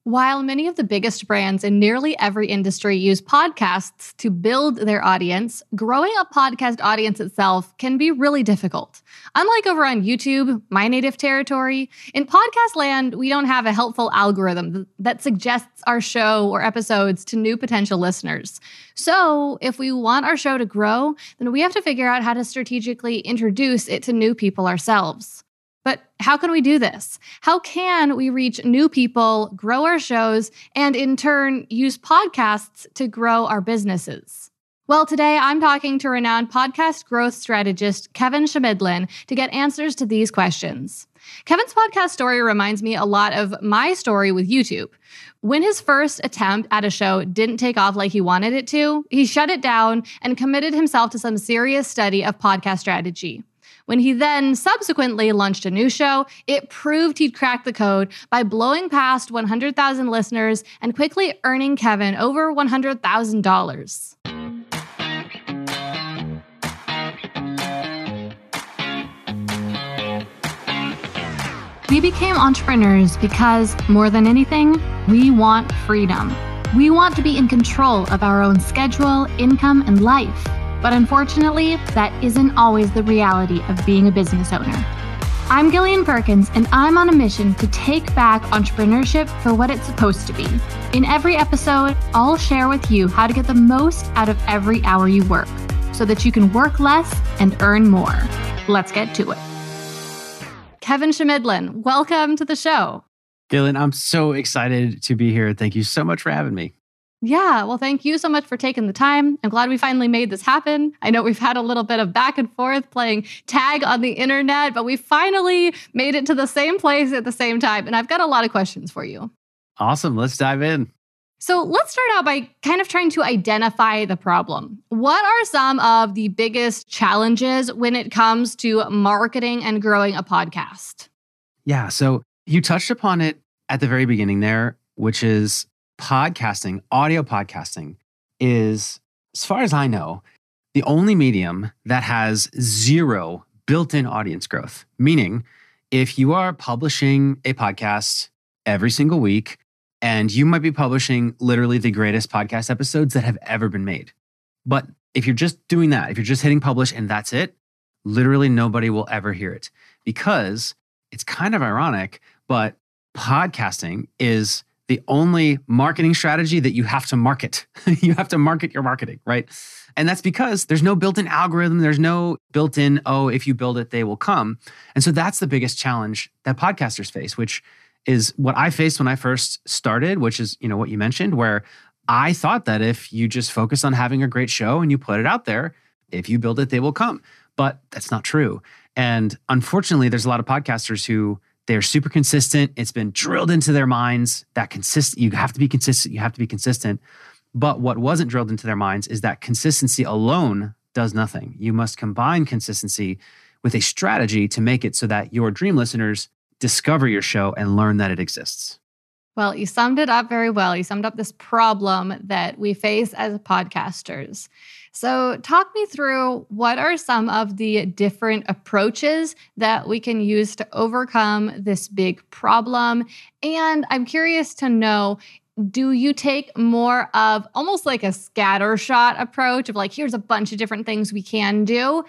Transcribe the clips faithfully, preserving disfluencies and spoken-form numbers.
While many of the biggest brands in nearly every industry use podcasts to build their audience, growing a podcast audience itself can be really difficult. Unlike over on YouTube, my native territory, in podcast land, we don't have a helpful algorithm that suggests our show or episodes to new potential listeners. So if we want our show to grow, then we have to figure out how to strategically introduce it to new people ourselves. But how can we do this? How can we reach new people, grow our shows, and in turn use podcasts to grow our businesses? Well, today I'm talking to renowned podcast growth strategist Kevin Schmidlin to get answers to these questions. Kevin's podcast story reminds me a lot of my story with YouTube. When his first attempt at a show didn't take off like he wanted it to, he shut it down and committed himself to some serious study of podcast strategy. When he then subsequently launched a new show, it proved he'd cracked the code by blowing past one hundred thousand listeners and quickly earning Kevin over one hundred thousand dollars. We became entrepreneurs because, more than anything, we want freedom. We want to be in control of our own schedule, income, and life. But unfortunately, that isn't always the reality of being a business owner. I'm Gillian Perkins, and I'm on a mission to take back entrepreneurship for what it's supposed to be. In every episode, I'll share with you how to get the most out of every hour you work, so that you can work less and earn more. Let's get to it. Kevin Schmidlin, welcome to the show. Gillian, I'm so excited to be here. Thank you so much for having me. Yeah, well, thank you so much for taking the time. I'm glad we finally made this happen. I know we've had a little bit of back and forth playing tag on the internet, but we finally made it to the same place at the same time. And I've got a lot of questions for you. Awesome. Let's dive in. So let's start out by kind of trying to identify the problem. What are some of the biggest challenges when it comes to marketing and growing a podcast? Yeah, so you touched upon it at the very beginning there, which is podcasting, audio podcasting is, as far as I know, the only medium that has zero built-in audience growth. Meaning, if you are publishing a podcast every single week, and you might be publishing literally the greatest podcast episodes that have ever been made. But if you're just doing that, if you're just hitting publish and that's it, literally nobody will ever hear it. Because it's kind of ironic, but podcasting is the only marketing strategy that you have to market. You have to market your marketing, right? And that's because there's no built-in algorithm. There's no built-in, oh, if you build it, they will come. And so that's the biggest challenge that podcasters face, which is what I faced when I first started, which is, you know, what you mentioned, where I thought that if you just focus on having a great show and you put it out there, if you build it, they will come. But that's not true. And unfortunately, there's a lot of podcasters who they're super consistent. It's been drilled into their minds that consist. You have to be consistent. You have to be consistent. But what wasn't drilled into their minds is that consistency alone does nothing. You must combine consistency with a strategy to make it so that your dream listeners discover your show and learn that it exists. Well, you summed it up very well. You summed up this problem that we face as podcasters. So talk me through what are some of the different approaches that we can use to overcome this big problem. And I'm curious to know, do you take more of almost like a scattershot approach of like, here's a bunch of different things we can do?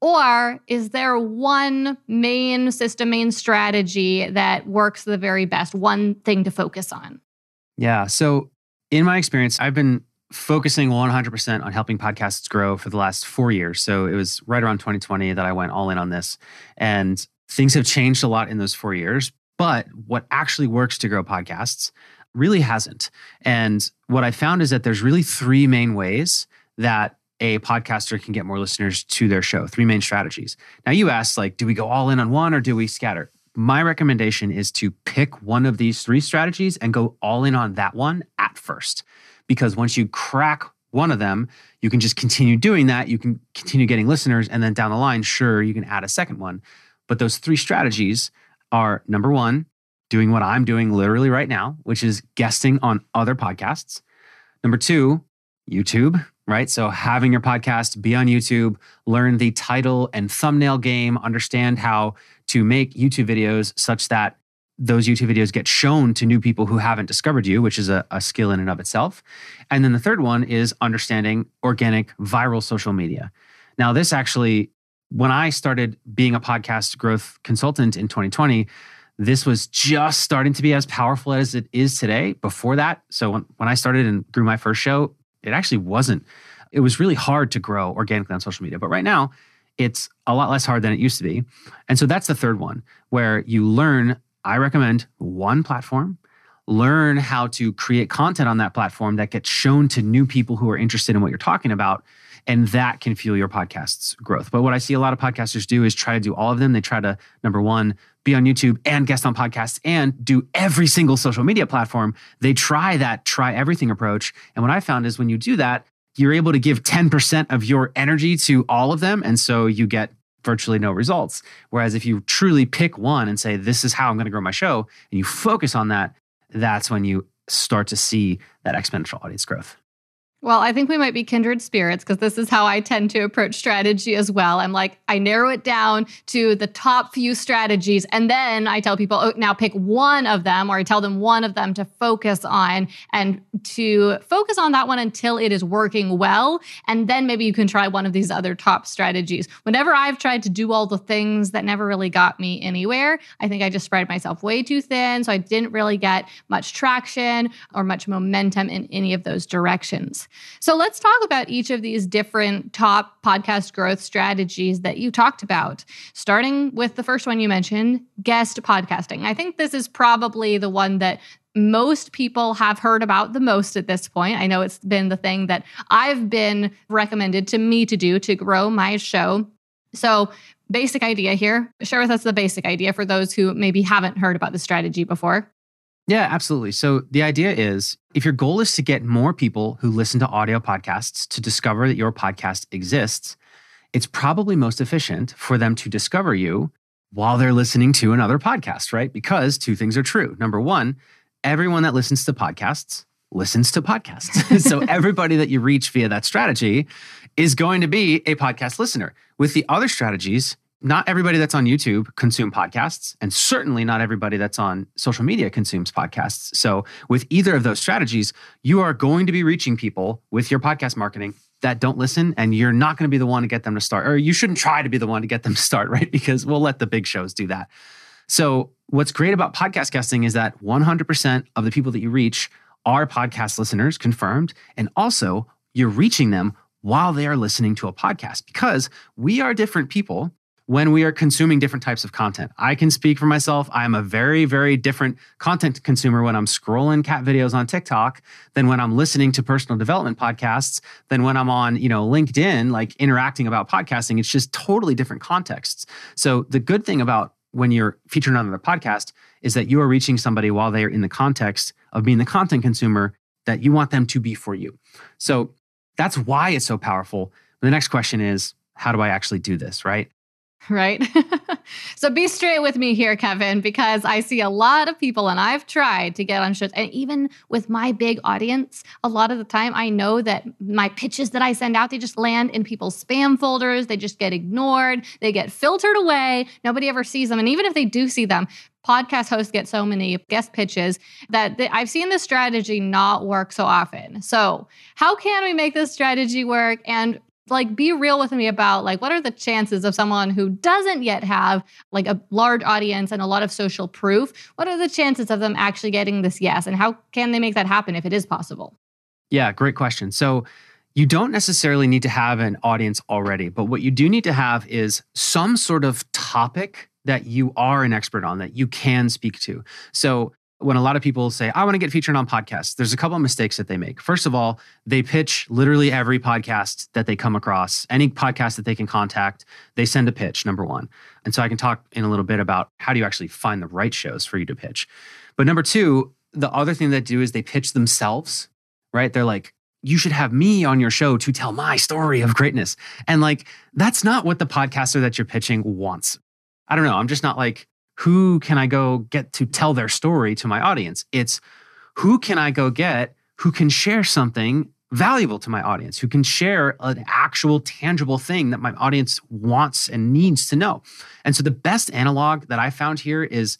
Or is there one main system, main strategy that works the very best, one thing to focus on? Yeah. So in my experience, I've been focusing one hundred percent on helping podcasts grow for the last four years. So it was right around twenty twenty that I went all in on this. And things have changed a lot in those four years. But what actually works to grow podcasts really hasn't. And what I found is that there's really three main ways that a podcaster can get more listeners to their show, three main strategies. Now you asked, like, do we go all in on one or do we scatter? My recommendation is to pick one of these three strategies and go all in on that one at first. Because once you crack one of them, you can just continue doing that. You can continue getting listeners. And then down the line, sure, you can add a second one. But those three strategies are, number one, doing what I'm doing literally right now, which is guesting on other podcasts. Number two, YouTube, right? So having your podcast be on YouTube, learn the title and thumbnail game, understand how to make YouTube videos such that those YouTube videos get shown to new people who haven't discovered you, which is a, a skill in and of itself. And then the third one is understanding organic viral social media. Now, this actually, when I started being a podcast growth consultant in twenty twenty, this was just starting to be as powerful as it is today. Before that, so when, when I started and grew my first show, it actually wasn't. It was really hard to grow organically on social media. But right now, it's a lot less hard than it used to be. And so that's the third one, where you learn, I recommend one platform, learn how to create content on that platform that gets shown to new people who are interested in what you're talking about. And that can fuel your podcast's growth. But what I see a lot of podcasters do is try to do all of them. They try to, number one, be on YouTube and guest on podcasts and do every single social media platform. They try that try everything approach. And what I found is when you do that, you're able to give ten percent of your energy to all of them. And so you get virtually no results. Whereas if you truly pick one and say, this is how I'm going to grow my show, and you focus on that, that's when you start to see that exponential audience growth. Well, I think we might be kindred spirits because this is how I tend to approach strategy as well. I'm like, I narrow it down to the top few strategies. And then I tell people, oh, now pick one of them, or I tell them one of them to focus on and to focus on that one until it is working well. And then maybe you can try one of these other top strategies. Whenever I've tried to do all the things that never really got me anywhere, I think I just spread myself way too thin. So I didn't really get much traction or much momentum in any of those directions. So let's talk about each of these different top podcast growth strategies that you talked about, starting with the first one you mentioned, guest podcasting. I think this is probably the one that most people have heard about the most at this point. I know it's been the thing that I've been recommended to me to do to grow my show. So basic idea here. Share with us the basic idea for those who maybe haven't heard about the strategy before. Yeah, absolutely. So the idea is, if your goal is to get more people who listen to audio podcasts to discover that your podcast exists, it's probably most efficient for them to discover you while they're listening to another podcast, right? Because two things are true. Number one, everyone that listens to podcasts listens to podcasts. So everybody that you reach via that strategy is going to be a podcast listener. With the other strategies, not everybody that's on YouTube consume podcasts, and certainly not everybody that's on social media consumes podcasts. So with either of those strategies, you are going to be reaching people with your podcast marketing that don't listen, and you're not going to be the one to get them to start, or you shouldn't try to be the one to get them to start, right? Because we'll let the big shows do that. So what's great about podcast guesting is that one hundred percent of the people that you reach are podcast listeners, confirmed, and also you're reaching them while they are listening to a podcast, because we are different people when we are consuming different types of content. I can speak for myself. I'm a very, very different content consumer when I'm scrolling cat videos on TikTok than when I'm listening to personal development podcasts, than when I'm on, you know, LinkedIn, like interacting about podcasting. It's just totally different contexts. So the good thing about when you're featured on another podcast is that you are reaching somebody while they are in the context of being the content consumer that you want them to be for you. So that's why it's so powerful. The next question is, how do I actually do this, right? Right? So be straight with me here, Kevin, because I see a lot of people, and I've tried to get on shows. And even with my big audience, a lot of the time I know that my pitches that I send out, they just land in people's spam folders. They just get ignored. They get filtered away. Nobody ever sees them. And even if they do see them, podcast hosts get so many guest pitches that they, I've seen this strategy not work so often. So how can we make this strategy work? And like, be real with me about, like, what are the chances of someone who doesn't yet have like a large audience and a lot of social proof? What are the chances of them actually getting this yes? And how can they make that happen if it is possible? Yeah, great question. So you don't necessarily need to have an audience already, but what you do need to have is some sort of topic that you are an expert on, that you can speak to. So when a lot of people say, I want to get featured on podcasts, there's a couple of mistakes that they make. First of all, they pitch literally every podcast that they come across, any podcast that they can contact, they send a pitch, number one. And so I can talk in a little bit about how do you actually find the right shows for you to pitch. But number two, the other thing they do is they pitch themselves, right? They're like, you should have me on your show to tell my story of greatness. And like, that's not what the podcaster that you're pitching wants. I don't know. I'm just not like, who can I go get to tell their story to my audience? It's who can I go get who can share something valuable to my audience, who can share an actual tangible thing that my audience wants and needs to know. And so the best analog that I found here is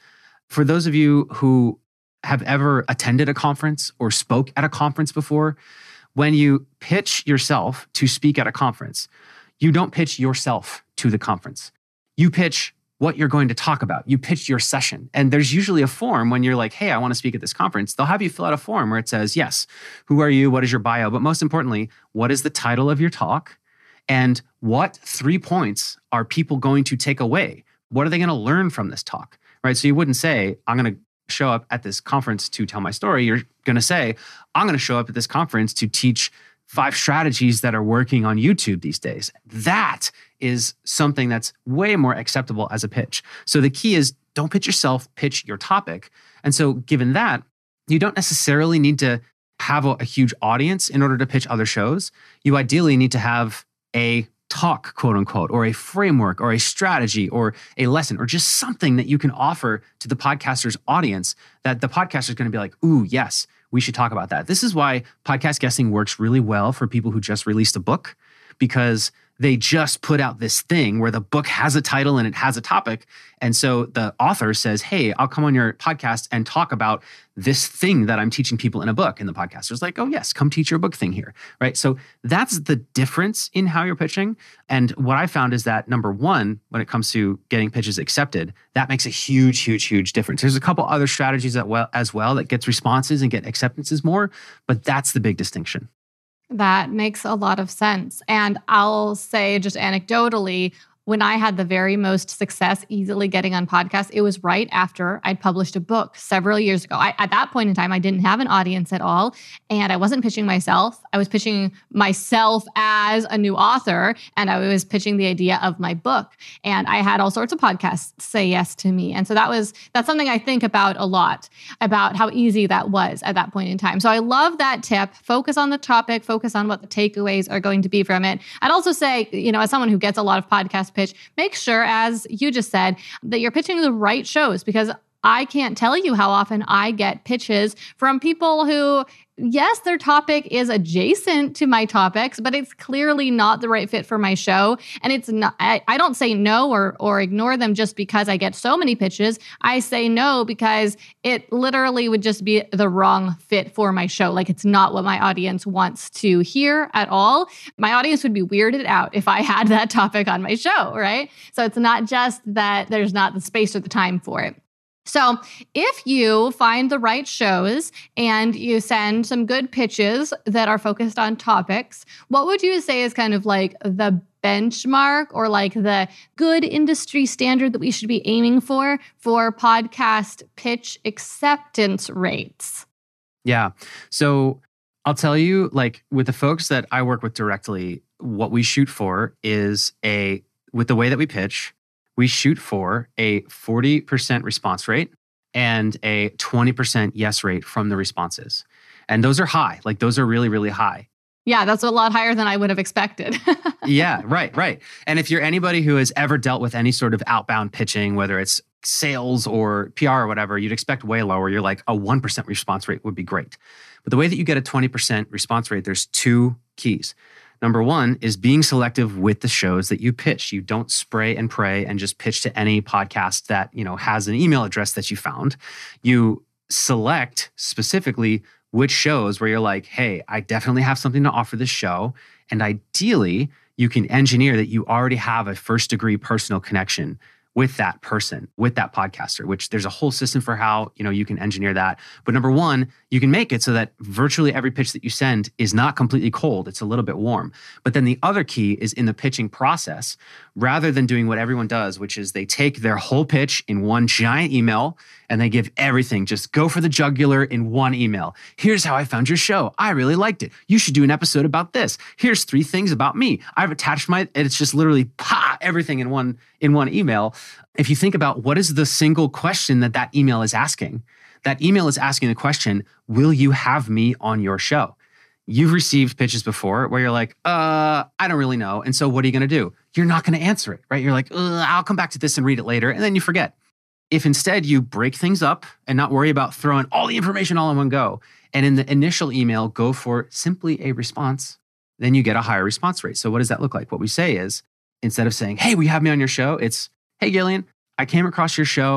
for those of you who have ever attended a conference or spoke at a conference before, when you pitch yourself to speak at a conference, you don't pitch yourself to the conference. You pitch what you're going to talk about. You pitch your session. And there's usually a form when you're like, hey, I want to speak at this conference. They'll have you fill out a form where it says, yes, who are you? What is your bio? But most importantly, what is the title of your talk? And what three points are people going to take away? What are they going to learn from this talk? Right? So you wouldn't say, I'm going to show up at this conference to tell my story. You're going to say, I'm going to show up at this conference to teach five strategies that are working on YouTube these days. That is something that's way more acceptable as a pitch. So the key is don't pitch yourself, pitch your topic. And so given that, you don't necessarily need to have a, a huge audience in order to pitch other shows. You ideally need to have a talk, quote unquote, or a framework or a strategy or a lesson or just something that you can offer to the podcaster's audience that the podcaster is going to be like, ooh, yes, we should talk about that. This is why podcast guesting works really well for people who just released a book, because they just put out this thing where the book has a title and it has a topic. And so the author says, hey, I'll come on your podcast and talk about this thing that I'm teaching people in a book. And the podcaster's like, oh yes, come teach your book thing here, right? So that's the difference in how you're pitching. And what I found is that number one, when it comes to getting pitches accepted, that makes a huge, huge, huge difference. There's a couple other strategies that well, as well that gets responses and get acceptances more, but that's the big distinction. That makes a lot of sense. And I'll say just anecdotally, when I had the very most success easily getting on podcasts, it was right after I'd published a book several years ago. I, at that point in time, I didn't have an audience at all, and I wasn't pitching myself. I was pitching myself as a new author, and I was pitching the idea of my book. And I had all sorts of podcasts say yes to me. And so that was that's something I think about a lot, about how easy that was at that point in time. So I love that tip. Focus on the topic, focus on what the takeaways are going to be from it. I'd also say, you know, as someone who gets a lot of podcast pitch, make sure, as you just said, that you're pitching the right shows, because I can't tell you how often I get pitches from people who, yes, their topic is adjacent to my topics, but it's clearly not the right fit for my show. And it's not, I, I don't say no or, or ignore them just because I get so many pitches. I say no because it literally would just be the wrong fit for my show. Like, it's not what my audience wants to hear at all. My audience would be weirded out if I had that topic on my show, right? So it's not just that there's not the space or the time for it. So if you find the right shows and you send some good pitches that are focused on topics, what would you say is kind of like the benchmark or like the good industry standard that we should be aiming for for podcast pitch acceptance rates? Yeah. So I'll tell you, like with the folks that I work with directly, what we shoot for is a, with the way that we pitch, we shoot for a forty percent response rate and a twenty percent yes rate from the responses. And those are high. Like those are really, really high. Yeah, that's a lot higher than I would have expected. Yeah, right, right. And if you're anybody who has ever dealt with any sort of outbound pitching, whether it's sales or P R or whatever, you'd expect way lower. You're like, a one percent response rate would be great. But the way that you get a twenty percent response rate, there's two keys. Number one is being selective with the shows that you pitch. You don't spray and pray and just pitch to any podcast that, you know, has an email address that you found. You select specifically which shows where you're like, hey, I definitely have something to offer this show. And ideally, you can engineer that you already have a first degree personal connection with that person, with that podcaster, which there's a whole system for how, you know, you can engineer that. But number one, you can make it so that virtually every pitch that you send is not completely cold. It's a little bit warm. But then the other key is in the pitching process, rather than doing what everyone does, which is they take their whole pitch in one giant email and they give everything, just go for the jugular in one email. Here's how I found your show. I really liked it. You should do an episode about this. Here's three things about me. I've attached my, and it's just literally pa, everything in one, in one email. If you think about what is the single question that that email is asking, that email is asking the question, will you have me on your show? You've received pitches before where you're like, uh, I don't really know. And so what are you going to do? You're not going to answer it, right? You're like, I'll come back to this and read it later. And then you forget. If instead you break things up and not worry about throwing all the information all in one go, and in the initial email, go for simply a response, then you get a higher response rate. So what does that look like? What we say is, instead of saying, hey, will you have me on your show? It's, hey, Gillian, I came across your show.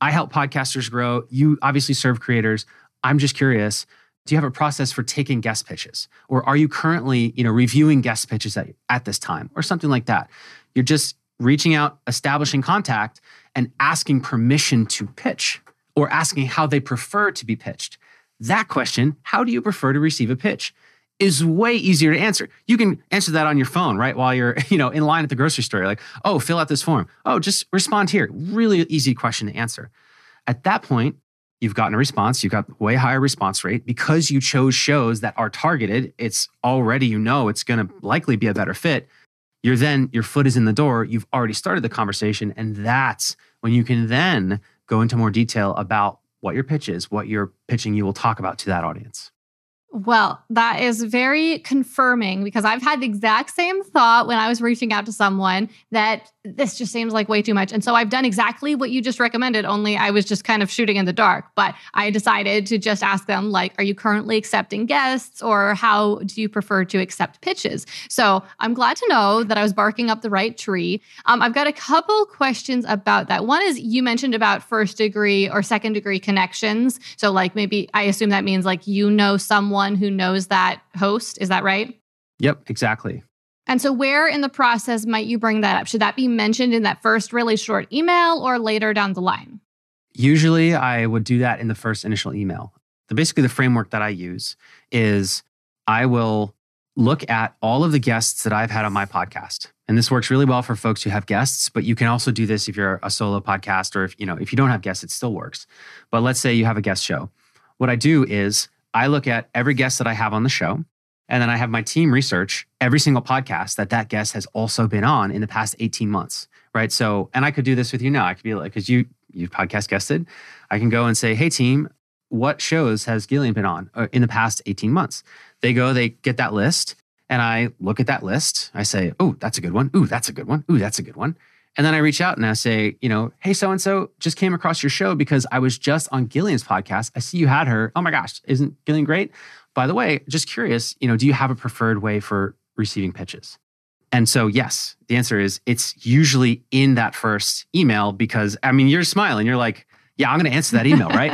I help podcasters grow. You obviously serve creators. I'm just curious, do you have a process for taking guest pitches? Or are you currently, you know, reviewing guest pitches at, at this time or something like that? You're just reaching out, establishing contact, and asking permission to pitch or asking how they prefer to be pitched. That question, how do you prefer to receive a pitch, is way easier to answer. You can answer that on your phone, right? While you're, you know, in line at the grocery store. You're like, oh, fill out this form. Oh, just respond here. Really easy question to answer. At that point, you've gotten a response. You've got way higher response rate because you chose shows that are targeted. It's already, you know, it's going to likely be a better fit. You're then, your foot is in the door. You've already started the conversation. And that's when you can then go into more detail about what your pitch is, what you're pitching you will talk about to that audience. Well, that is very confirming because I've had the exact same thought when I was reaching out to someone that this just seems like way too much. And so I've done exactly what you just recommended, only I was just kind of shooting in the dark. But I decided to just ask them, like, are you currently accepting guests or how do you prefer to accept pitches? So I'm glad to know that I was barking up the right tree. Um, I've got a couple questions about that. One is you mentioned about first degree or second degree connections. So like maybe I assume that means like you know someone who knows that host. Is that right? Yep, exactly. And so where in the process might you bring that up? Should that be mentioned in that first really short email or later down the line? Usually I would do that in the first initial email. The, basically, the framework that I use is I will look at all of the guests that I've had on my podcast. And this works really well for folks who have guests, but you can also do this if you're a solo podcast or if, you know, if you don't have guests, it still works. But let's say you have a guest show. What I do is I look at every guest that I have on the show, and then I have my team research every single podcast that that guest has also been on in the past eighteen months, right? So, and I could do this with you now. I could be like, because you you podcast guested, I can go and say, hey team, what shows has Gillian been on in the past eighteen months? They go, they get that list, and I look at that list. I say, oh, that's a good one. Ooh, that's a good one. Ooh, that's a good one. And then I reach out and I say, you know, hey, so-and-so just came across your show because I was just on Gillian's podcast. I see you had her. Oh my gosh, isn't Gillian great? By the way, just curious, you know, do you have a preferred way for receiving pitches? And so, yes, the answer is it's usually in that first email because, I mean, you're smiling. You're like, yeah, I'm going to answer that email, right?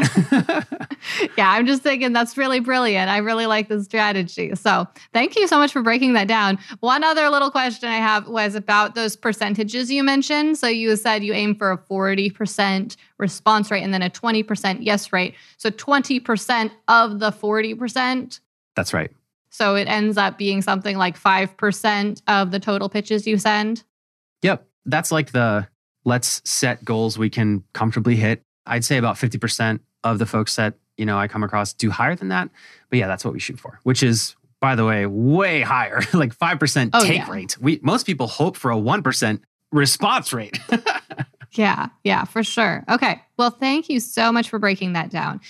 Yeah, I'm just thinking that's really brilliant. I really like this strategy. So thank you so much for breaking that down. One other little question I have was about those percentages you mentioned. So you said you aim for a forty percent response rate and then a twenty percent yes rate. So twenty percent of the forty percent? That's right. So it ends up being something like five percent of the total pitches you send? Yep. That's like the let's set goals we can comfortably hit. I'd say about fifty percent of the folks that, you know, I come across do higher than that. But yeah, that's what we shoot for, which is, by the way, way higher, like five percent oh, take yeah. rate. We most people hope for a one percent response rate. Yeah, yeah, for sure. Okay. Well, thank you so much for breaking that down.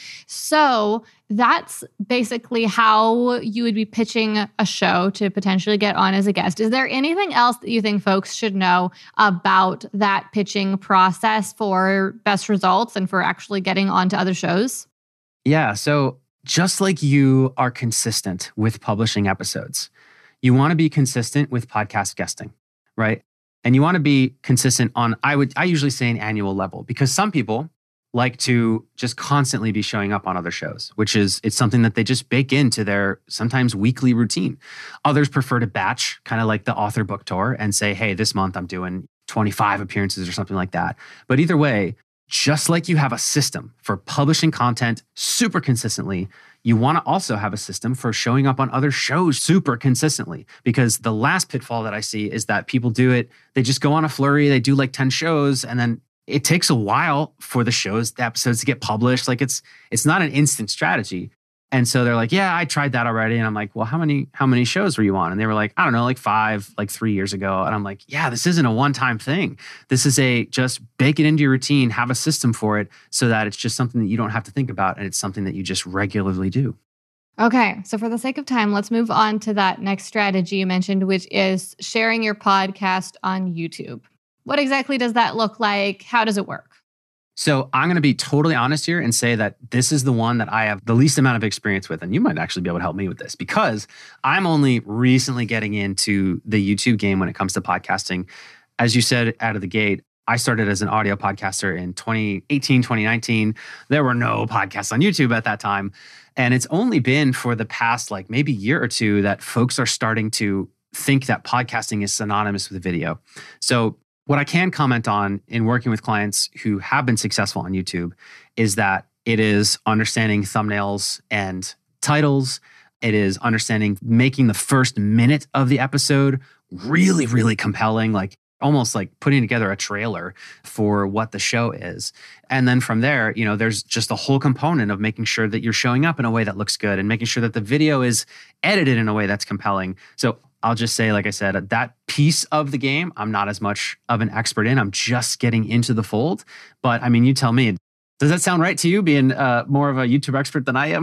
So that's basically how you would be pitching a show to potentially get on as a guest. Is there anything else that you think folks should know about that pitching process for best results and for actually getting onto other shows? Yeah. So just like you are consistent with publishing episodes, you want to be consistent with podcast guesting, right? And you want to be consistent on, I would, I usually say an annual level, because some people like to just constantly be showing up on other shows, which is, it's something that they just bake into their sometimes weekly routine. Others prefer to batch, kind of like the author book tour, and say, hey, this month I'm doing twenty-five appearances or something like that. But either way, just like you have a system for publishing content super consistently, you want to also have a system for showing up on other shows super consistently. Because the last pitfall that I see is that people do it, they just go on a flurry, they do like ten shows, and then it takes a while for the shows, the episodes to get published. Like it's it's not an instant strategy. And so they're like, yeah, I tried that already. And I'm like, well, how many how many shows were you on? And they were like, I don't know, like five, like three years ago. And I'm like, yeah, this isn't a one-time thing. This is a just bake it into your routine, have a system for it so that it's just something that you don't have to think about. And it's something that you just regularly do. Okay, so for the sake of time, let's move on to that next strategy you mentioned, which is sharing your podcast on YouTube. What exactly does that look like? How does it work? So I'm going to be totally honest here and say that this is the one that I have the least amount of experience with. And you might actually be able to help me with this because I'm only recently getting into the YouTube game when it comes to podcasting. As you said out of the gate, I started as an audio podcaster in twenty eighteen, twenty nineteen. There were no podcasts on YouTube at that time. And it's only been for the past like maybe year or two that folks are starting to think that podcasting is synonymous with video. So what I can comment on in working with clients who have been successful on YouTube is that it is understanding thumbnails and titles. It is understanding making the first minute of the episode really, really compelling, like almost like putting together a trailer for what the show is. And then from there, you know, there's just a whole component of making sure that you're showing up in a way that looks good and making sure that the video is edited in a way that's compelling. So I'll just say, like I said, that piece of the game, I'm not as much of an expert in. I'm just getting into the fold. But I mean, you tell me, does that sound right to you, being uh, more of a YouTube expert than I am?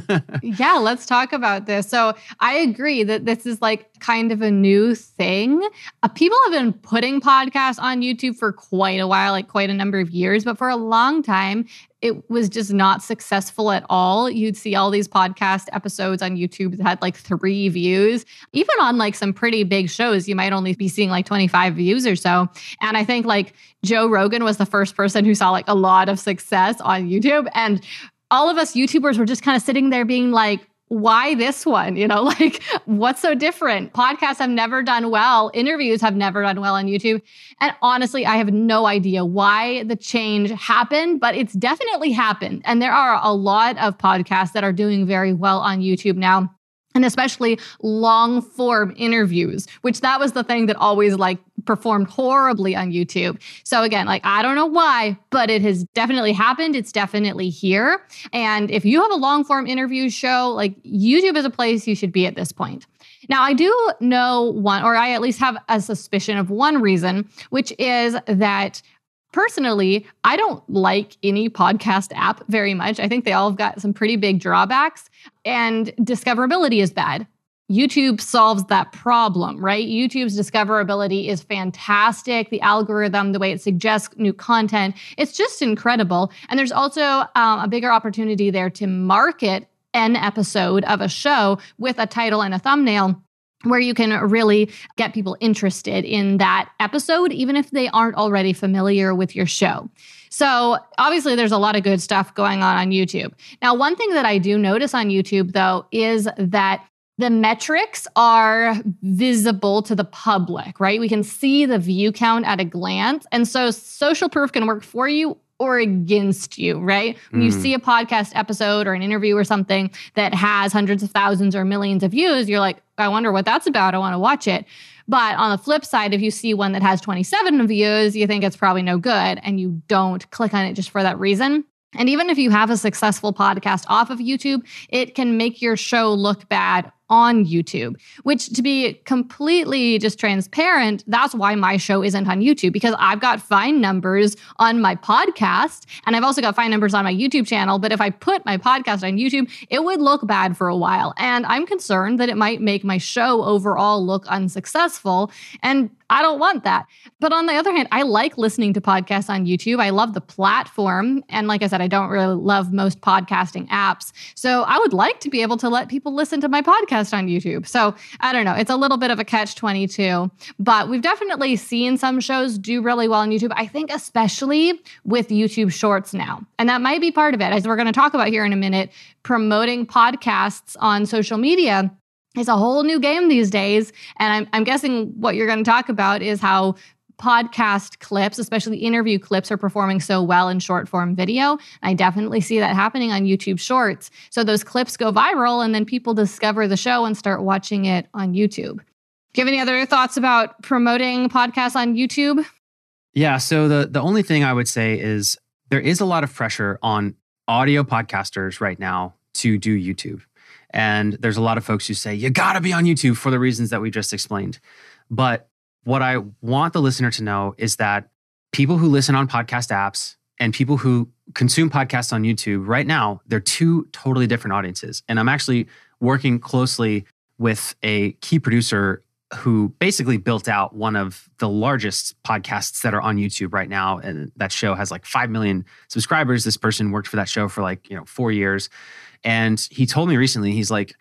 Yeah, let's talk about this. So I agree that this is like kind of a new thing. Uh, people have been putting podcasts on YouTube for quite a while, like quite a number of years, but for a long time, it was just not successful at all. You'd see all these podcast episodes on YouTube that had like three views. Even on like some pretty big shows, you might only be seeing like twenty-five views or so. And I think like Joe Rogan was the first person who saw like a lot of success on YouTube. And all of us YouTubers were just kind of sitting there being like, why this one? You know, like what's so different? Podcasts have never done well. Interviews have never done well on YouTube. And honestly, I have no idea why the change happened, but it's definitely happened. And there are a lot of podcasts that are doing very well on YouTube now. And especially long form interviews, which that was the thing that always like performed horribly on YouTube. So again, like, I don't know why, but it has definitely happened. It's definitely here. And if you have a long form interview show, like YouTube is a place you should be at this point. Now, I do know one, or I at least have a suspicion of one reason, which is that personally, I don't like any podcast app very much. I think they all have got some pretty big drawbacks, and discoverability is bad. YouTube solves that problem, right? YouTube's discoverability is fantastic. The algorithm, the way it suggests new content, it's just incredible. And there's also um, a bigger opportunity there to market an episode of a show with a title and a thumbnail, where you can really get people interested in that episode, even if they aren't already familiar with your show. So obviously, there's a lot of good stuff going on on YouTube. Now, one thing that I do notice on YouTube, though, is that the metrics are visible to the public, right? We can see the view count at a glance. And so social proof can work for you or against you, right? When mm. you see a podcast episode or an interview or something that has hundreds of thousands or millions of views, you're like, I wonder what that's about. I want to watch it. But on the flip side, if you see one that has twenty-seven views, you think it's probably no good and you don't click on it just for that reason. And even if you have a successful podcast off of YouTube, it can make your show look bad on YouTube, which, to be completely just transparent, that's why my show isn't on YouTube, because I've got fine numbers on my podcast and I've also got fine numbers on my YouTube channel. But if I put my podcast on YouTube, it would look bad for a while. And I'm concerned that it might make my show overall look unsuccessful. And I don't want that. But on the other hand, I like listening to podcasts on YouTube. I love the platform. And like I said, I don't really love most podcasting apps. So I would like to be able to let people listen to my podcast on YouTube. So I don't know. It's a little bit of a catch twenty-two, but we've definitely seen some shows do really well on YouTube. I think especially with YouTube Shorts now. And that might be part of it. As we're going to talk about here in a minute, promoting podcasts on social media is a whole new game these days. And I'm, I'm guessing what you're going to talk about is how podcast clips, especially interview clips, are performing so well in short form video. I definitely see that happening on YouTube Shorts. So those clips go viral and then people discover the show and start watching it on YouTube. Do you have any other thoughts about promoting podcasts on YouTube? Yeah. So the, the only thing I would say is there is a lot of pressure on audio podcasters right now to do YouTube. And there's a lot of folks who say, you got to be on YouTube for the reasons that we just explained. But what I want the listener to know is that people who listen on podcast apps and people who consume podcasts on YouTube right now, they're two totally different audiences. And I'm actually working closely with a key producer who basically built out one of the largest podcasts that are on YouTube right now. And that show has like five million subscribers. This person worked for that show for like, you know, four years. And he told me recently, he's like,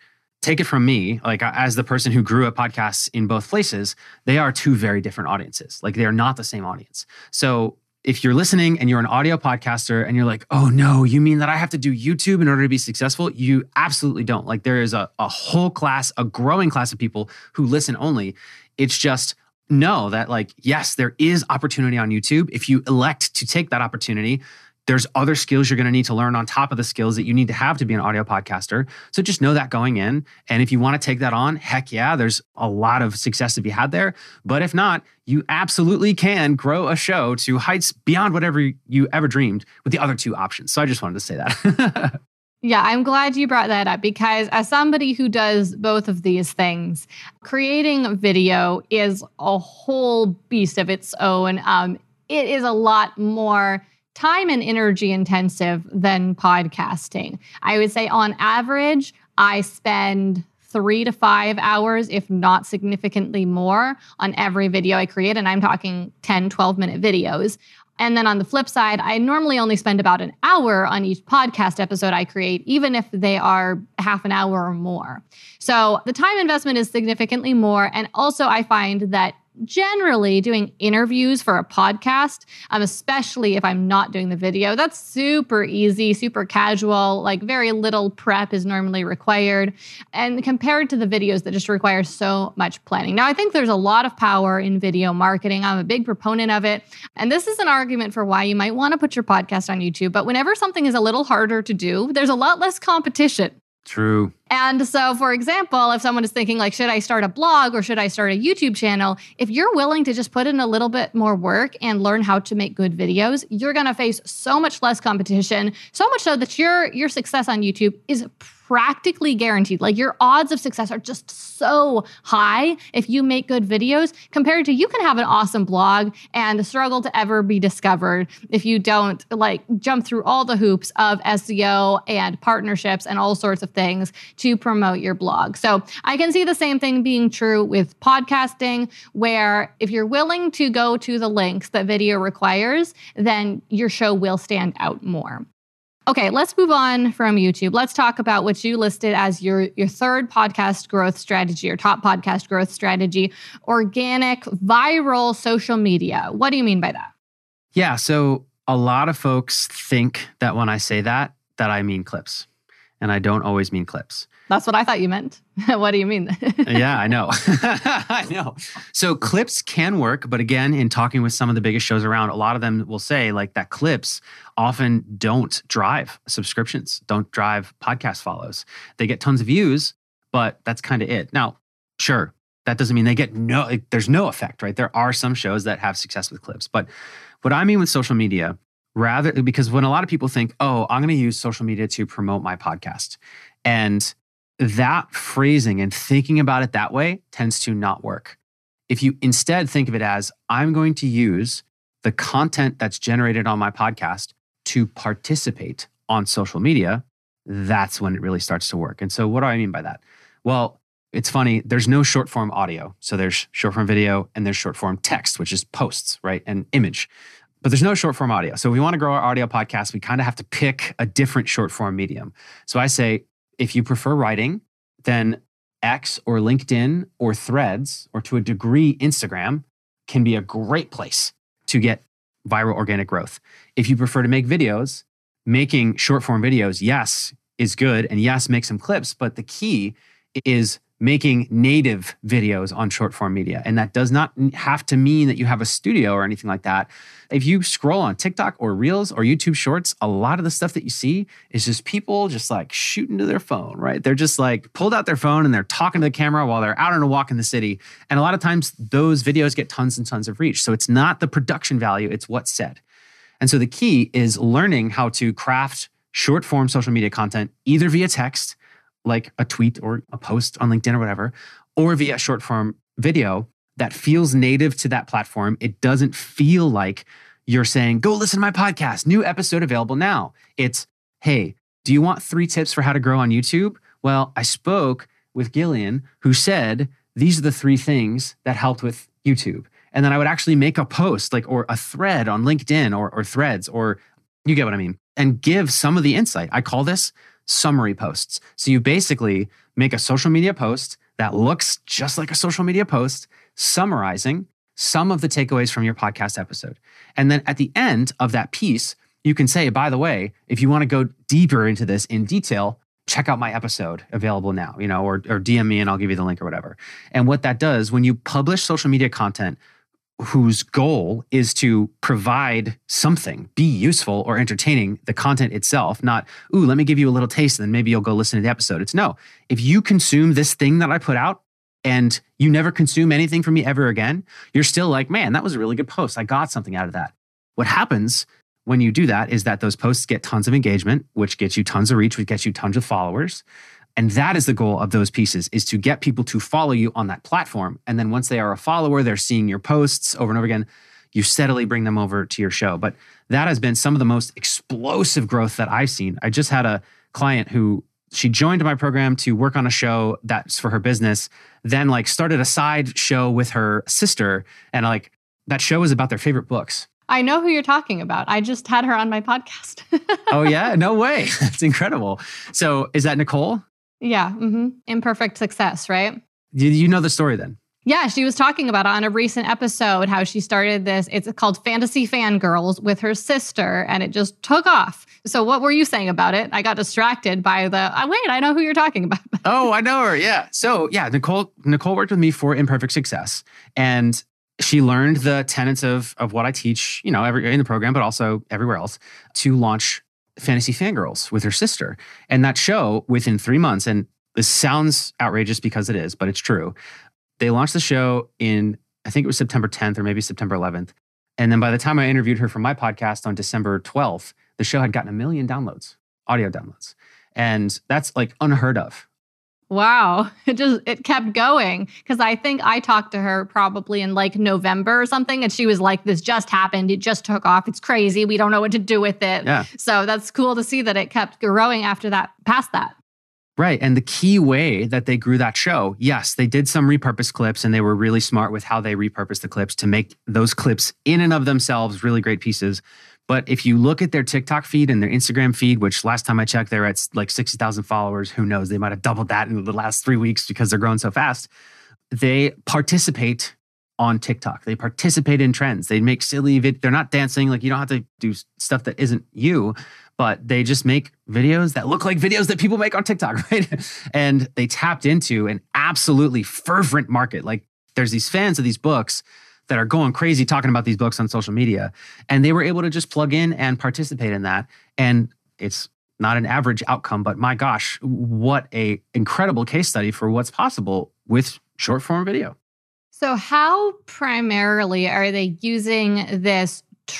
take it from me, like as the person who grew up podcasts in both places, they are two very different audiences. Like they are not the same audience. So if you're listening and you're an audio podcaster and you're like, oh no, you mean that I have to do YouTube in order to be successful? You absolutely don't. Like there is a, a whole class, a growing class of people who listen only. It's just know that like, yes, there is opportunity on YouTube. If you elect to take that opportunity, there's other skills you're going to need to learn on top of the skills that you need to have to be an audio podcaster. So just know that going in. And if you want to take that on, heck yeah, there's a lot of success to be had there. But if not, you absolutely can grow a show to heights beyond whatever you ever dreamed with the other two options. So I just wanted to say that. Yeah, I'm glad you brought that up because as somebody who does both of these things, creating video is a whole beast of its own. Um, it is a lot more time and energy intensive than podcasting. I would say on average, I spend three to five hours, if not significantly more, on every video I create. And I'm talking ten, twelve minute videos. And then on the flip side, I normally only spend about an hour on each podcast episode I create, even if they are half an hour or more. So the time investment is significantly more. And also I find that generally doing interviews for a podcast, um, especially if I'm not doing the video, that's super easy, super casual, like very little prep is normally required. And compared to the videos that just require so much planning. Now, I think there's a lot of power in video marketing. I'm a big proponent of it. And this is an argument for why you might want to put your podcast on YouTube. But whenever something is a little harder to do, there's a lot less competition. True. And so, for example, if someone is thinking like, should I start a blog or should I start a YouTube channel? If you're willing to just put in a little bit more work and learn how to make good videos, you're going to face so much less competition, so much so that your your success on YouTube is practically guaranteed. Like your odds of success are just so high if you make good videos compared to you can have an awesome blog and struggle to ever be discovered if you don't like jump through all the hoops of S E O and partnerships and all sorts of things to promote your blog. So I can see the same thing being true with podcasting, where if you're willing to go to the lengths that video requires, then your show will stand out more. Okay, let's move on from YouTube. Let's talk about what you listed as your, your third podcast growth strategy or top podcast growth strategy, organic, viral social media. What do you mean by that? Yeah, so a lot of folks think that when I say that, that I mean clips. And I don't always mean clips. That's what I thought you meant. What do you mean? Yeah, I know. I know. So clips can work. But again, in talking with some of the biggest shows around, a lot of them will say like that clips often don't drive subscriptions, don't drive podcast follows. They get tons of views, but that's kind of it. Now, sure, that doesn't mean they get no, like, there's no effect, right? There are some shows that have success with clips. But what I mean with social media, rather, because when a lot of people think, oh, I'm going to use social media to promote my podcast. And that phrasing and thinking about it that way tends to not work. If you instead think of it as, I'm going to use the content that's generated on my podcast to participate on social media, that's when it really starts to work. And so what do I mean by that? Well, it's funny, there's no short form audio. So there's short form video and there's short form text, which is posts, right? And image. But there's no short form audio. So if we want to grow our audio podcast, we kind of have to pick a different short form medium. So I say, if you prefer writing, then X or LinkedIn or Threads, or to a degree, Instagram can be a great place to get viral organic growth. If you prefer to make videos, making short form videos, yes, is good. And yes, make some clips. But the key is making native videos on short form media. And that does not have to mean that you have a studio or anything like that. If you scroll on TikTok or Reels or YouTube Shorts, a lot of the stuff that you see is just people just like shooting to their phone, right? They're just like pulled out their phone and they're talking to the camera while they're out on a walk in the city. And a lot of times those videos get tons and tons of reach. So it's not the production value, it's what's said. And so the key is learning how to craft short form social media content, either via text, like a tweet or a post on LinkedIn or whatever, or via short form video that feels native to that platform. It doesn't feel like you're saying, go listen to my podcast, new episode available now. It's, hey, do you want three tips for how to grow on YouTube? Well, I spoke with Gillian, who said, these are the three things that helped with YouTube. And then I would actually make a post like, or a thread on LinkedIn or, or Threads, or you get what I mean, and give some of the insight. I call this summary posts. So you basically make a social media post that looks just like a social media post, summarizing some of the takeaways from your podcast episode. And then at the end of that piece, you can say, by the way, if you want to go deeper into this in detail, check out my episode available now, you know, or, or D M me and I'll give you the link or whatever. And what that does, when you publish social media content whose goal is to provide something, be useful or entertaining, the content itself, not, ooh, let me give you a little taste and then maybe you'll go listen to the episode. It's no, if you consume this thing that I put out and you never consume anything from me ever again, you're still like, man, that was a really good post. I got something out of that. What happens when you do that is that those posts get tons of engagement, which gets you tons of reach, which gets you tons of followers. And that is the goal of those pieces, is to get people to follow you on that platform. And then once they are a follower, they're seeing your posts over and over again, you steadily bring them over to your show. But that has been some of the most explosive growth that I've seen. I just had a client who, she joined my program to work on a show that's for her business, then like started a side show with her sister. And like that show was about their favorite books. I know who you're talking about. I just had her on my podcast. Oh yeah? No way. That's incredible. So is that Nicole? Yeah. Mm-hmm. Imperfect Success, right? Did you know the story then? Yeah, she was talking about it on a recent episode, how she started this. It's called Fantasy Fangirls with her sister, and it just took off. So what were you saying about it? I got distracted by the, oh, wait, I know who you're talking about. Oh, I know her. Yeah. So yeah, Nicole, Nicole worked with me for Imperfect Success, and she learned the tenets of, of what I teach, you know, every in the program, but also everywhere else, to launch Fantasy Fangirls with her sister. And that show, within three months, and this sounds outrageous because it is, but it's true. They launched the show in, I think it was September tenth or maybe September eleventh. And then by the time I interviewed her for my podcast on December twelfth, the show had gotten a million downloads, audio downloads. And that's like unheard of. Wow. It just, it kept going. Because I think I talked to her probably in like November or something. And she was like, this just happened. It just took off. It's crazy. We don't know what to do with it. Yeah. So that's cool to see that it kept growing after that, past that. Right. And the key way that they grew that show, yes, they did some repurposed clips, and they were really smart with how they repurposed the clips to make those clips in and of themselves really great pieces. But if you look at their TikTok feed and their Instagram feed, which last time I checked, they're at like sixty thousand followers. Who knows? They might have doubled that in the last three weeks because they're growing so fast. They participate on TikTok. They participate in trends. They make silly vid. They're not dancing. Like, you don't have to do stuff that isn't you, but they just make videos that look like videos that people make on TikTok, right? And they tapped into an absolutely fervent market. Like, there's these fans of these books that are going crazy talking about these books on social media. And they were able to just plug in and participate in that. And it's not an average outcome, but my gosh, what a incredible case study for what's possible with short form video. So how primarily are they using this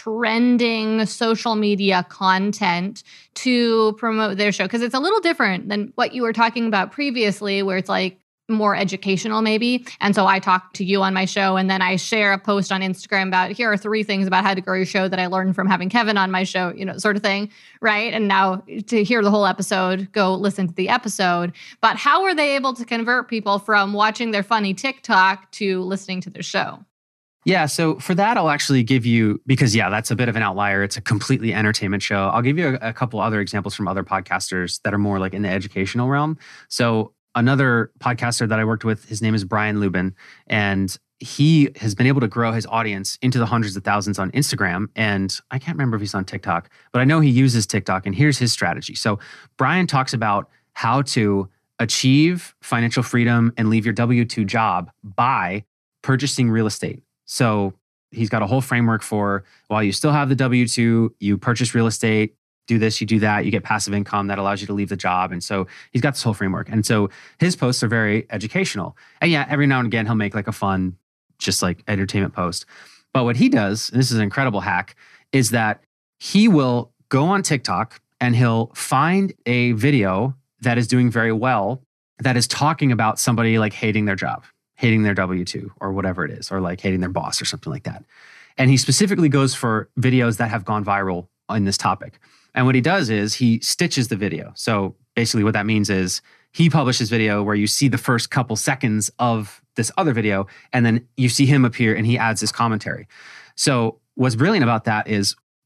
trending social media content to promote their show? Because it's a little different than what you were talking about previously, where it's like more educational maybe. And so I talk to you on my show, and then I share a post on Instagram about, here are three things about how to grow your show that I learned from having Kevin on my show, you know, sort of thing, right? And now to hear the whole episode, go listen to the episode. But how are they able to convert people from watching their funny TikTok to listening to their show? Yeah, so for that, I'll actually give you, because yeah, that's a bit of an outlier. It's a completely entertainment show. I'll give you a, a couple other examples from other podcasters that are more like in the educational realm. So another podcaster that I worked with, his name is Brian Lubin, and he has been able to grow his audience into the hundreds of thousands on Instagram. And I can't remember if he's on TikTok, but I know he uses TikTok, and here's his strategy. So Brian talks about how to achieve financial freedom and leave your W two job by purchasing real estate. So he's got a whole framework for, while you still have the W two, you purchase real estate, do this, you do that, you get passive income that allows you to leave the job. And so he's got this whole framework. And so his posts are very educational. And yeah, every now and again, he'll make like a fun, just like entertainment post. But what he does, and this is an incredible hack, is that he will go on TikTok and he'll find a video that is doing very well, that is talking about somebody like hating their job, hating their W two or whatever it is, or like hating their boss or something like that. And he specifically goes for videos that have gone viral on this topic. And what he does is he stitches the video. So basically what that means is he publishes video where you see the first couple seconds of this other video, and then you see him appear and he adds his commentary. So what's brilliant about that is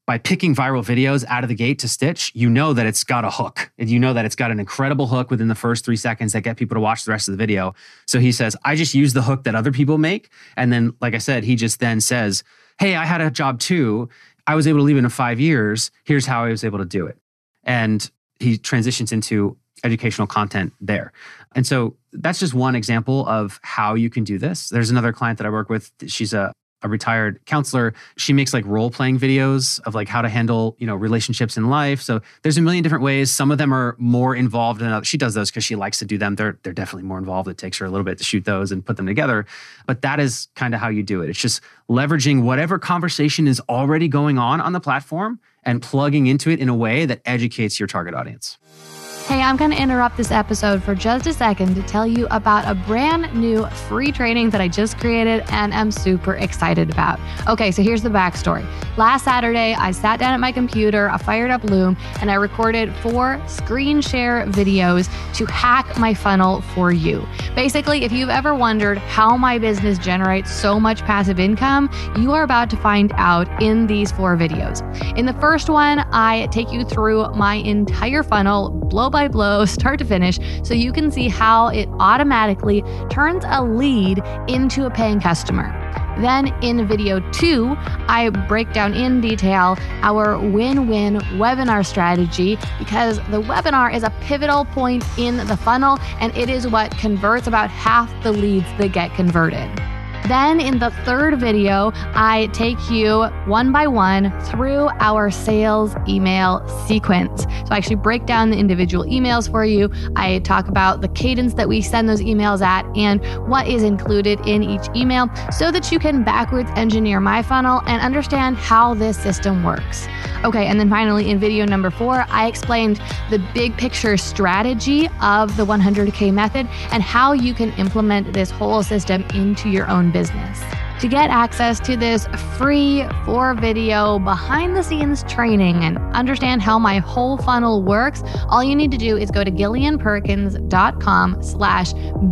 by picking viral videos out of the gate to Stitch, you know that it's got a hook. And you know that it's got an incredible hook within the first three seconds that get people to watch the rest of the video. So he says, I just use the hook that other people make. And then, like I said, he just then says, hey, I had a job too. I was able to leave it in five years. Here's how I was able to do it. And he transitions into educational content there. And so that's just one example of how you can do this. There's another client that I work with. She's a a retired counselor. She makes like role-playing videos of like how to handle, you know, relationships in life. So there's a million different ways. Some of them are more involved than others. She does those because she likes to do them. They're they're definitely more involved. It takes her a little bit to shoot those and put them together. But that is kind of how you do it. It's just leveraging whatever conversation is already going on on the platform and plugging into it in a way that educates your target audience. Hey, I'm going to interrupt this episode for just a second to tell you about a brand new free training that I just created and am super excited about. Okay, so here's the backstory. Last Saturday, I sat down at my computer, I fired up Loom, and I recorded four screen share videos to hack my funnel for you. Basically, if you've ever wondered how my business generates so much passive income, you are about to find out in these four videos. In the first one, I take you through my entire funnel, blow by by blow, start to finish, so you can see how it automatically turns a lead into a paying customer. Then in video two, I break down in detail our win-win webinar strategy, because the webinar is a pivotal point in the funnel and it is what converts about half the leads that get converted. Then in the third video, I take you one by one through our sales email sequence. So I actually break down the individual emails for you. I talk about the cadence that we send those emails at and what is included in each email so that you can backwards engineer my funnel and understand how this system works. Okay, and then finally in video number four, I explained the big picture strategy of the one hundred K method and how you can implement this whole system into your own business. To get access to this free four video behind the scenes training and understand how my whole funnel works, all you need to do is go to gillianperkins.com slash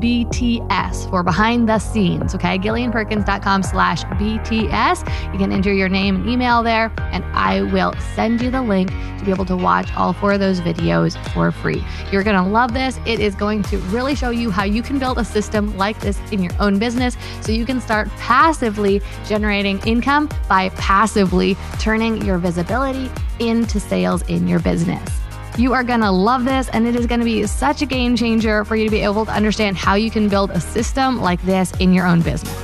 BTS for behind the scenes. Okay, gillianperkins.com slash BTS. You can enter your name and email there, and I will send you the link to be able to watch all four of those videos for free. You're going to love this. It is going to really show you how you can build a system like this in your own business so you can start passively generating income by passively turning your visibility into sales in your business. You are going to love this, and it is going to be such a game changer for you to be able to understand how you can build a system like this in your own business.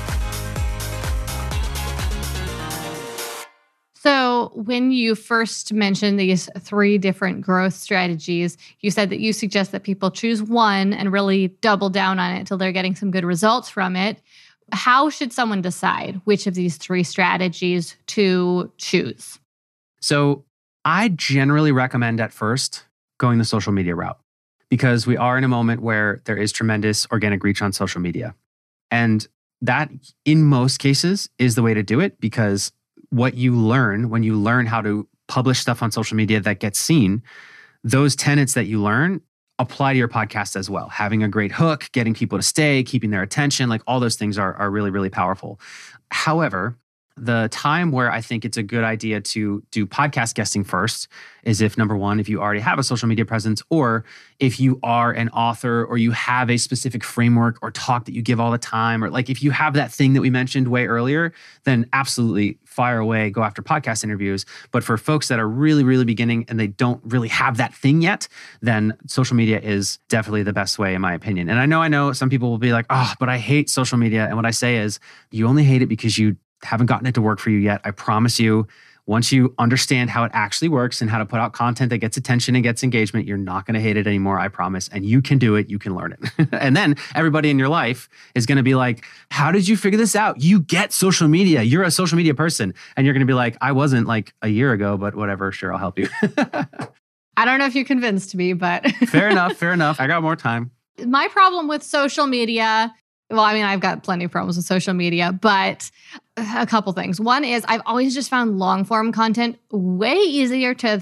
So when you first mentioned these three different growth strategies, you said that you suggest that people choose one and really double down on it until they're getting some good results from it. How should someone decide which of these three strategies to choose? So I generally recommend at first going the social media route, because we are in a moment where there is tremendous organic reach on social media. And that, in most cases, is the way to do it, because what you learn when you learn how to publish stuff on social media that gets seen, those tenets that you learn apply to your podcast as well. Having a great hook, getting people to stay, keeping their attention, like all those things are, are really, really powerful. However, the time where I think it's a good idea to do podcast guesting first is if, number one, if you already have a social media presence, or if you are an author, or you have a specific framework or talk that you give all the time, or like if you have that thing that we mentioned way earlier, then absolutely fire away, go after podcast interviews. But for folks that are really, really beginning and they don't really have that thing yet, then social media is definitely the best way, in my opinion. And I know, I know some people will be like, oh, but I hate social media. And what I say is, you only hate it because you haven't gotten it to work for you yet. I promise you, once you understand how it actually works and how to put out content that gets attention and gets engagement, you're not going to hate it anymore, I promise. And you can do it. You can learn it. And then everybody in your life is going to be like, how did you figure this out? You get social media. You're a social media person. And you're going to be like, I wasn't like a year ago, but whatever. Sure, I'll help you. I don't know if you convinced me, but... Fair enough. Fair enough. I got more time. My problem with social media... Well, I mean, I've got plenty of problems with social media, but a couple things. One is I've always just found long form content way easier to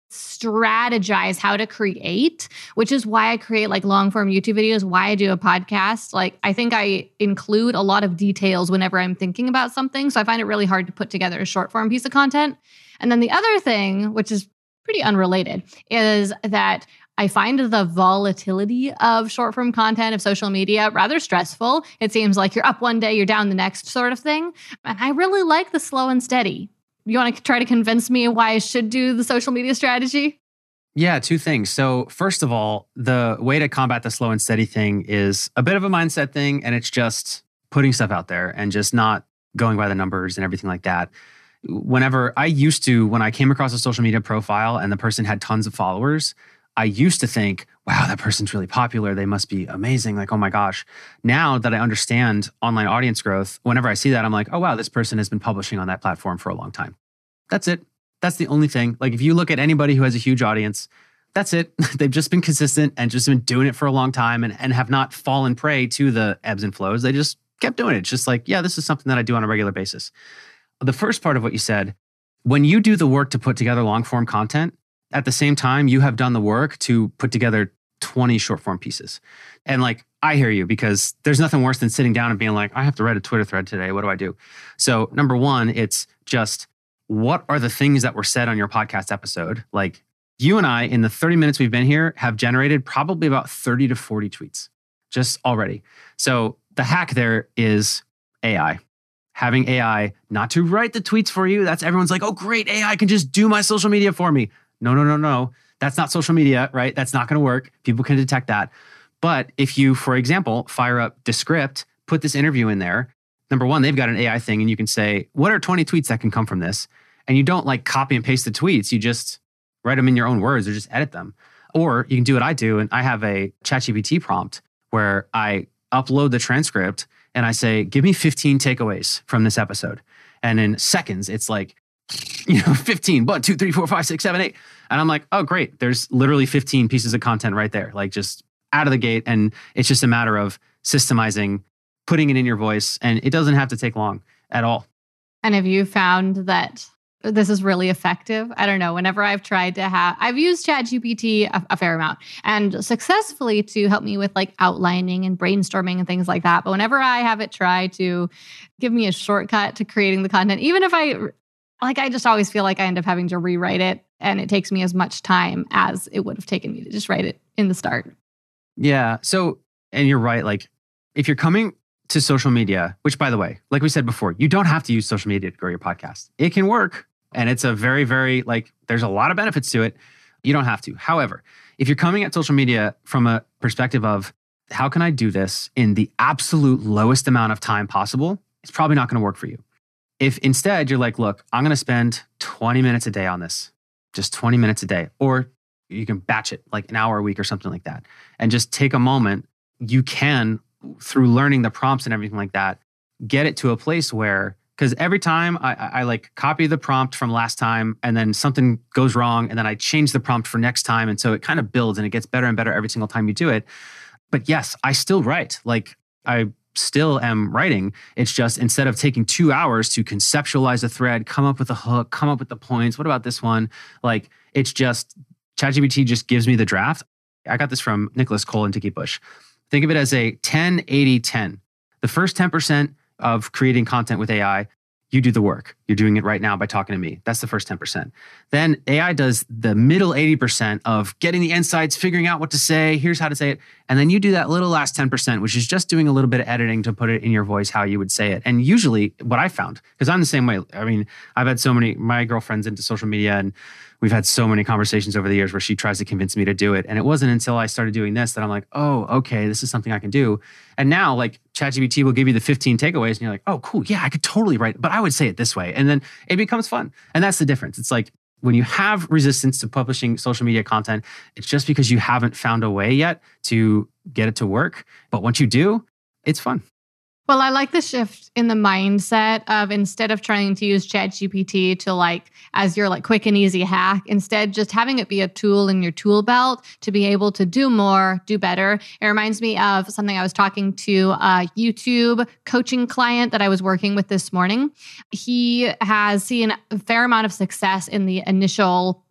strategize how to create, which is why I create like long form YouTube videos, why I do a podcast. Like, I think I include a lot of details whenever I'm thinking about something. So I find it really hard to put together a short form piece of content. And then the other thing, which is pretty unrelated, is that I find the volatility of short form content, of social media, rather stressful. It seems like you're up one day, you're down the next sort of thing. And I really like the slow and steady. You want to try to convince me why I should do the social media strategy? Yeah, two things. So first of all, the way to combat the slow and steady thing is a bit of a mindset thing, and it's just putting stuff out there and just not going by the numbers and everything like that. Whenever I used to, when I came across a social media profile and the person had tons of followers, I used to think, wow, that person's really popular. They must be amazing. Like, oh my gosh. Now that I understand online audience growth, whenever I see that, I'm like, oh wow, this person has been publishing on that platform for a long time. That's it. That's the only thing. Like, if you look at anybody who has a huge audience, that's it. They've just been consistent and just been doing it for a long time and, and have not fallen prey to the ebbs and flows. They just kept doing it. It's just like, yeah, this is something that I do on a regular basis. The first part of what you said, when you do the work to put together long form content, at the same time, you have done the work to put together twenty short form pieces. And like, I hear you, because there's nothing worse than sitting down and being like, I have to write a Twitter thread today. What do I do? So number one, it's just, what are the things that were said on your podcast episode? Like, you and I, in the thirty minutes we've been here, have generated probably about thirty to forty tweets just already. So the hack there is A I. Having A I not to write the tweets for you. That's everyone's like, oh, great, A I can just do my social media for me. No, no, no, no. That's not social media, right? That's not going to work. People can detect that. But if you, for example, fire up Descript, put this interview in there, number one, they've got an A I thing, and you can say, what are twenty tweets that can come from this? And you don't like copy and paste the tweets. You just write them in your own words or just edit them. Or you can do what I do. And I have a ChatGPT prompt where I upload the transcript and I say, give me fifteen takeaways from this episode. And in seconds, it's like, you know, fifteen, one, two, three, four, five, six, seven, eight. And I'm like, oh, great. There's literally fifteen pieces of content right there, like just out of the gate. And it's just a matter of systemizing, putting it in your voice. And it doesn't have to take long at all. And have you found that this is really effective? I don't know. Whenever I've tried to have, I've used ChatGPT a, a fair amount and successfully to help me with like outlining and brainstorming and things like that. But whenever I have it try to give me a shortcut to creating the content, even if I, like, I just always feel like I end up having to rewrite it, and it takes me as much time as it would have taken me to just write it in the start. Yeah. So, and you're right. Like, if you're coming to social media, which, by the way, like we said before, you don't have to use social media to grow your podcast. It can work. And it's a very, very, like, there's a lot of benefits to it. You don't have to. However, if you're coming at social media from a perspective of, how can I do this in the absolute lowest amount of time possible? It's probably not going to work for you. If instead you're like, look, I'm going to spend twenty minutes a day on this, just twenty minutes a day, or you can batch it like an hour a week or something like that, and just take a moment, you can, through learning the prompts and everything like that, get it to a place where, because every time I, I, I like copy the prompt from last time and then something goes wrong and then I change the prompt for next time. And so it kind of builds and it gets better and better every single time you do it. But yes, I still write. Like, I still am writing. It's just, instead of taking two hours to conceptualize a thread, come up with a hook, come up with the points, what about this one? Like, it's just, ChatGPT just gives me the draft. I got this from Nicholas Cole and Tiki Bush. Think of it as a ten, eighty, ten. The first ten percent of creating content with A I, you do the work. You're doing it right now by talking to me. That's the first ten percent. Then A I does the middle eighty percent of getting the insights, figuring out what to say, here's how to say it. And then you do that little last ten percent, which is just doing a little bit of editing to put it in your voice how you would say it. And usually what I found, because I'm the same way. I mean, I've had so many, my girlfriend's into social media, and we've had so many conversations over the years where she tries to convince me to do it. And it wasn't until I started doing this that I'm like, oh, okay, this is something I can do. And now, like, ChatGPT will give you the fifteen takeaways and you're like, oh, cool. Yeah, I could totally write it, but I would say it this way. And then it becomes fun. And that's the difference. It's like, when you have resistance to publishing social media content, it's just because you haven't found a way yet to get it to work. But once you do, it's fun. Well, I like the shift in the mindset of, instead of trying to use ChatGPT to like, as your like quick and easy hack, instead just having it be a tool in your tool belt to be able to do more, do better. It reminds me of something I was talking to a YouTube coaching client that I was working with this morning. He has seen a fair amount of success in the initial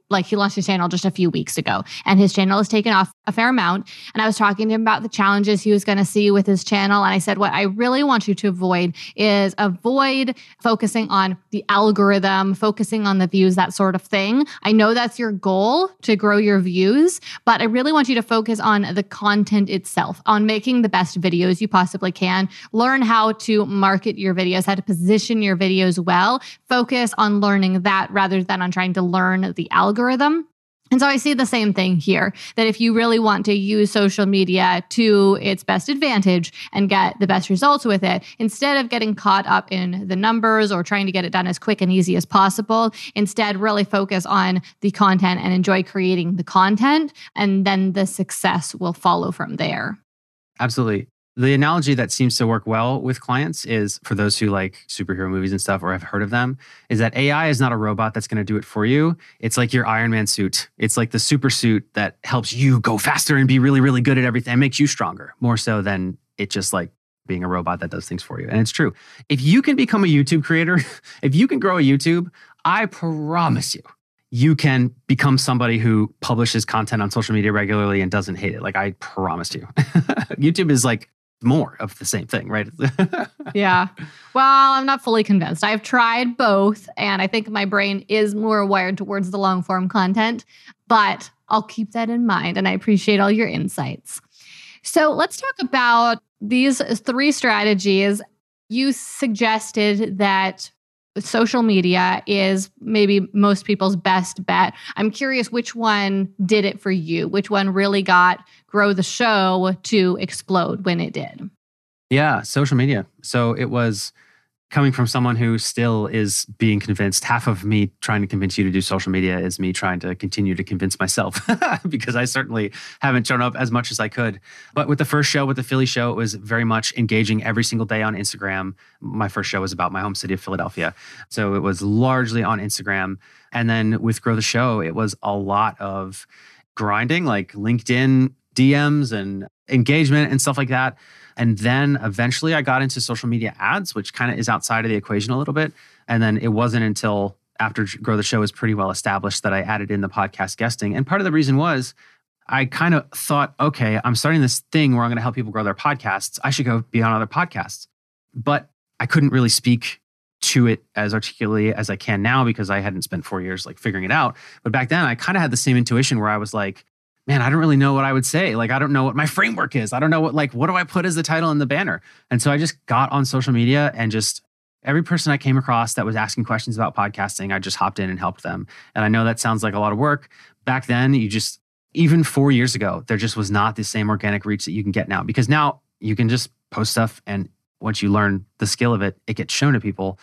like he launched his channel just a few weeks ago and his channel has taken off a fair amount. And I was talking to him about the challenges he was going to see with his channel. And I said, what I really want you to avoid is avoid focusing on the algorithm, focusing on the views, that sort of thing. I know that's your goal to grow your views, but I really want you to focus on the content itself, on making the best videos you possibly can. Learn how to market your videos, how to position your videos well. Focus on learning that rather than on trying to learn the algorithm. Algorithm. And so I see the same thing here, that if you really want to use social media to its best advantage and get the best results with it, instead of getting caught up in the numbers or trying to get it done as quick and easy as possible, instead really focus on the content and enjoy creating the content, and then the success will follow from there. Absolutely. The analogy that seems to work well with clients is, for those who like superhero movies and stuff or have heard of them, is that A I is not a robot that's going to do it for you. It's like your Iron Man suit. It's like the super suit that helps you go faster and be really, really good at everything and makes you stronger, more so than it just like being a robot that does things for you. And it's true. If you can become a YouTube creator, if you can grow a YouTube, I promise you, you can become somebody who publishes content on social media regularly and doesn't hate it. Like, I promised you. YouTube is like more of the same thing, right? Yeah. Well, I'm not fully convinced. I've tried both, and I think my brain is more wired towards the long form content, but I'll keep that in mind, and I appreciate all your insights. So let's talk about these three strategies. You suggested that social media is maybe most people's best bet. I'm curious which one did it for you, which one really got Grow the Show to explode when it did. Yeah, social media. So it was coming from someone who still is being convinced. Half of me trying to convince you to do social media is me trying to continue to convince myself because I certainly haven't shown up as much as I could. But with the first show, with the Philly show, it was very much engaging every single day on Instagram. My first show was about my home city of Philadelphia. So it was largely on Instagram. And then with Grow the Show, it was a lot of grinding, like LinkedIn D Ms and engagement and stuff like that. And then eventually I got into social media ads, which kind of is outside of the equation a little bit. And then it wasn't until after Grow the Show was pretty well established that I added in the podcast guesting. And part of the reason was I kind of thought, okay, I'm starting this thing where I'm going to help people grow their podcasts. I should go be on other podcasts. But I couldn't really speak to it as articulately as I can now because I hadn't spent four years like figuring it out. But back then I kind of had the same intuition where I was like, man, I don't really know what I would say. Like, I don't know what my framework is. I don't know what, like, what do I put as the title and the banner? And so I just got on social media and just every person I came across that was asking questions about podcasting, I just hopped in and helped them. And I know that sounds like a lot of work. Back then, you just, even four years ago, there just was not the same organic reach that you can get now. Because now you can just post stuff and once you learn the skill of it, it gets shown to people.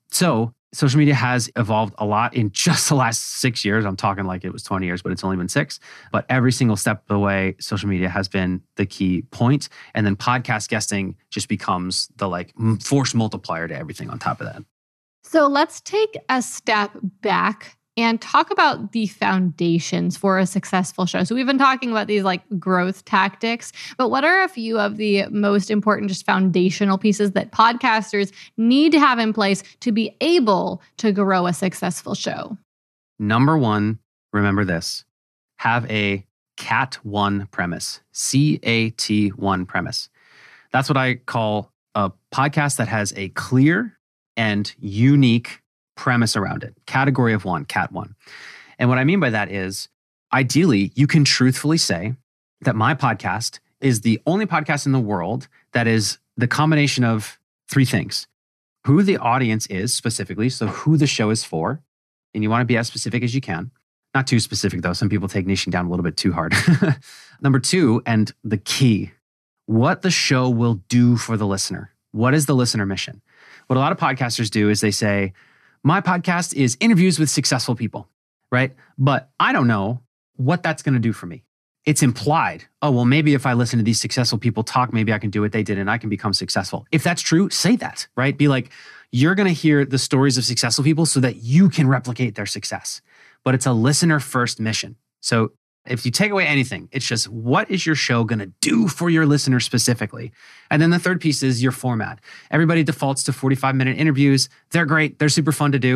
So social media has evolved a lot in just the last six years. I'm talking like it was twenty years, but it's only been six. But every single step of the way, social media has been the key point. And then podcast guesting just becomes the like force multiplier to everything on top of that. So let's take a step back and talk about the foundations for a successful show. So we've been talking about these like growth tactics, but what are a few of the most important just foundational pieces that podcasters need to have in place to be able to grow a successful show? Number one, remember this, have a C A T one premise, C A T one premise. That's what I call a podcast that has a clear and unique premise around it. Category of one, C A T one. And what I mean by that is, ideally, you can truthfully say that my podcast is the only podcast in the world that is the combination of three things. Who the audience is specifically, so who the show is for, and you want to be as specific as you can. Not too specific though. Some people take niching down a little bit too hard. Number two, and the key, what the show will do for the listener. What is the listener mission? What a lot of podcasters do is they say, my podcast is interviews with successful people, right? But I don't know what that's going to do for me. It's implied. Oh, well, maybe if I listen to these successful people talk, maybe I can do what they did and I can become successful. If that's true, say that, right? Be like, you're going to hear the stories of successful people so that you can replicate their success. But it's a listener first mission. So if you take away anything, it's just what is your show going to do for your listener specifically? And then the third piece is your format. Everybody defaults to forty-five minute interviews. They're great. They're super fun to do.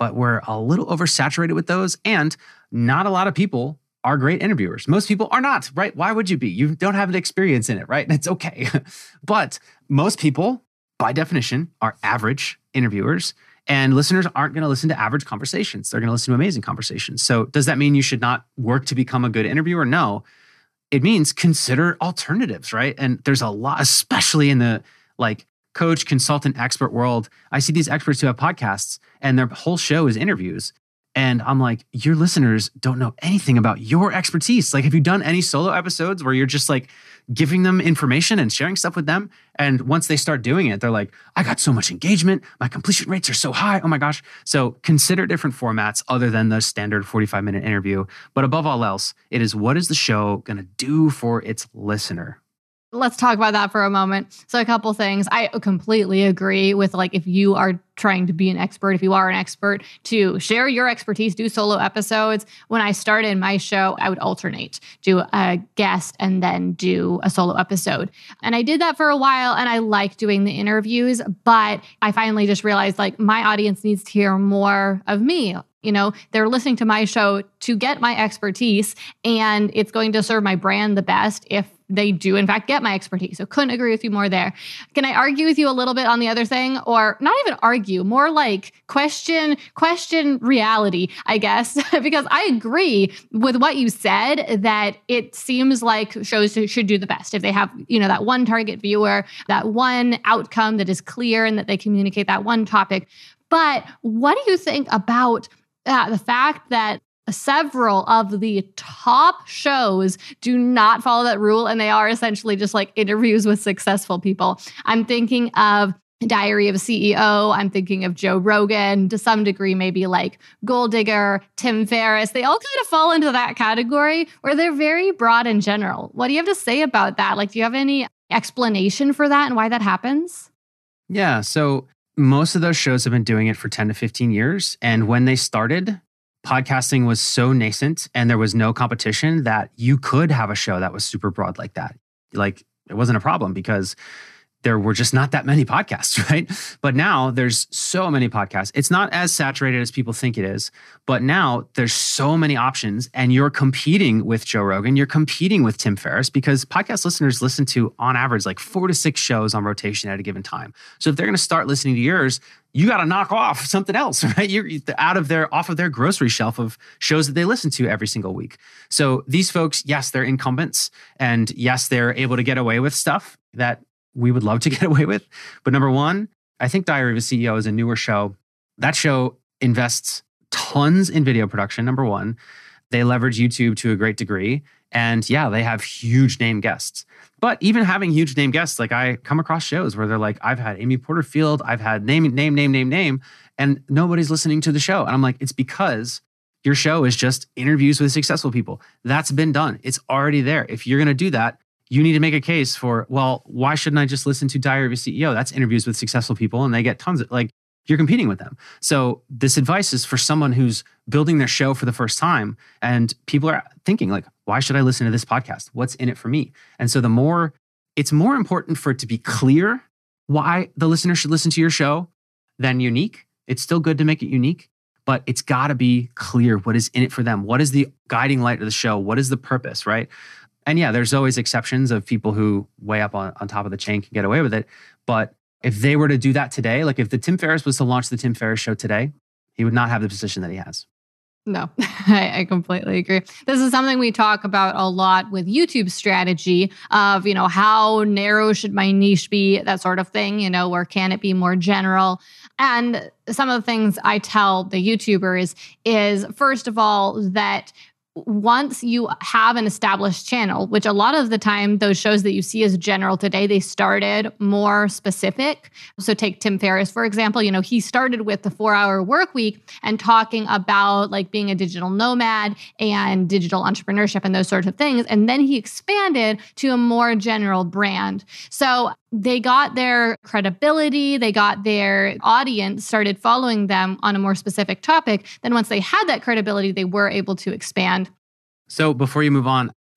but we're a little oversaturated with those. And not a lot of people are great interviewers. Most people are not, right? Why would you be? You don't have an experience in it, right? It's okay. But most people, by definition, are average interviewers. And listeners aren't going to listen to average conversations. They're going to listen to amazing conversations. So does that mean you should not work to become a good interviewer? No. It means consider alternatives, right? And there's a lot, especially in the like coach, consultant, expert world. I see these experts who have podcasts and their whole show is interviews. And I'm like, your listeners don't know anything about your expertise. Like, have you done any solo episodes where you're just like giving them information and sharing stuff with them? And once they start doing it, they're like, I got so much engagement. My completion rates are so high. Oh my gosh. So consider different formats other than the standard forty-five minute interview. But above all else, it is what is the show going to do for its listener? Let's talk about that for a moment. So a couple things. I completely agree with like if you are trying to be an expert, if you are an expert, to share your expertise, do solo episodes. When I started my show, I would alternate, do a guest and then do a solo episode. And I did that for a while and I like doing the interviews, but I finally just realized like my audience needs to hear more of me. You know, they're listening to my show to get my expertise, and it's going to serve my brand the best if they do, in fact, get my expertise. So couldn't agree with you more there. Can I argue with you a little bit on the other thing? Or not even argue, more like question, question reality, I guess, because I agree with what you said that it seems like shows should do the best. If they have, you know, that one target viewer, that one outcome that is clear and that they communicate that one topic. But what do you think about uh, the fact that several of the top shows do not follow that rule, and they are essentially just like interviews with successful people? I'm thinking of Diary of a C E O. I'm thinking of Joe Rogan, to some degree, maybe like Gold Digger, Tim Ferriss. They all kind of fall into that category where they're very broad and general. What do you have to say about that? Like, do you have any explanation for that and why that happens? Yeah. So most of those shows have been doing it for ten to fifteen years. And when they started, podcasting was so nascent and there was no competition that you could have a show that was super broad like that. Like, it wasn't a problem because there were just not that many podcasts, right? But now there's so many podcasts. It's not as saturated as people think it is, but now there's so many options and you're competing with Joe Rogan, you're competing with Tim Ferriss because podcast listeners listen to, on average, like four to six shows on rotation at a given time. So if they're going to start listening to yours, you got to knock off something else, right? You're out of their, off of their grocery shelf of shows that they listen to every single week. So these folks, yes, they're incumbents and yes, they're able to get away with stuff that we would love to get away with. But number one, I think Diary of a C E O is a newer show. That show invests tons in video production, number one. They leverage YouTube to a great degree. And yeah, they have huge name guests. But even having huge name guests, like I come across shows where they're like, I've had Amy Porterfield, I've had name, name, name, name, name, and nobody's listening to the show. And I'm like, it's because your show is just interviews with successful people. That's been done. It's already there. If you're going to do that, you need to make a case for, well, why shouldn't I just listen to Diary of a C E O? That's interviews with successful people and they get tons of, like, you're competing with them. So this advice is for someone who's building their show for the first time and people are thinking like, why should I listen to this podcast? What's in it for me? And so the more, it's more important for it to be clear why the listener should listen to your show than unique. It's still good to make it unique, but it's got to be clear what is in it for them. What is the guiding light of the show? What is the purpose, right? And yeah, there's always exceptions of people who way up on, on top of the chain can get away with it. But if they were to do that today, like if the Tim Ferriss was to launch the Tim Ferriss show today, he would not have the position that he has. No, I, I completely agree. This is something we talk about a lot with YouTube strategy of, you know, how narrow should my niche be, that sort of thing, you know, or can it be more general? And some of the things I tell the YouTubers is, first of all, that once you have an established channel, which a lot of the time, those shows that you see as general today, they started more specific. So take Tim Ferriss, for example, you know, he started with the four hour work week and talking about like being a digital nomad and digital entrepreneurship and those sorts of things. And then he expanded to a more general brand. So they got their credibility, they got their audience started following them on a more specific topic. Then once they had that credibility, they were able to expand. So before you move on,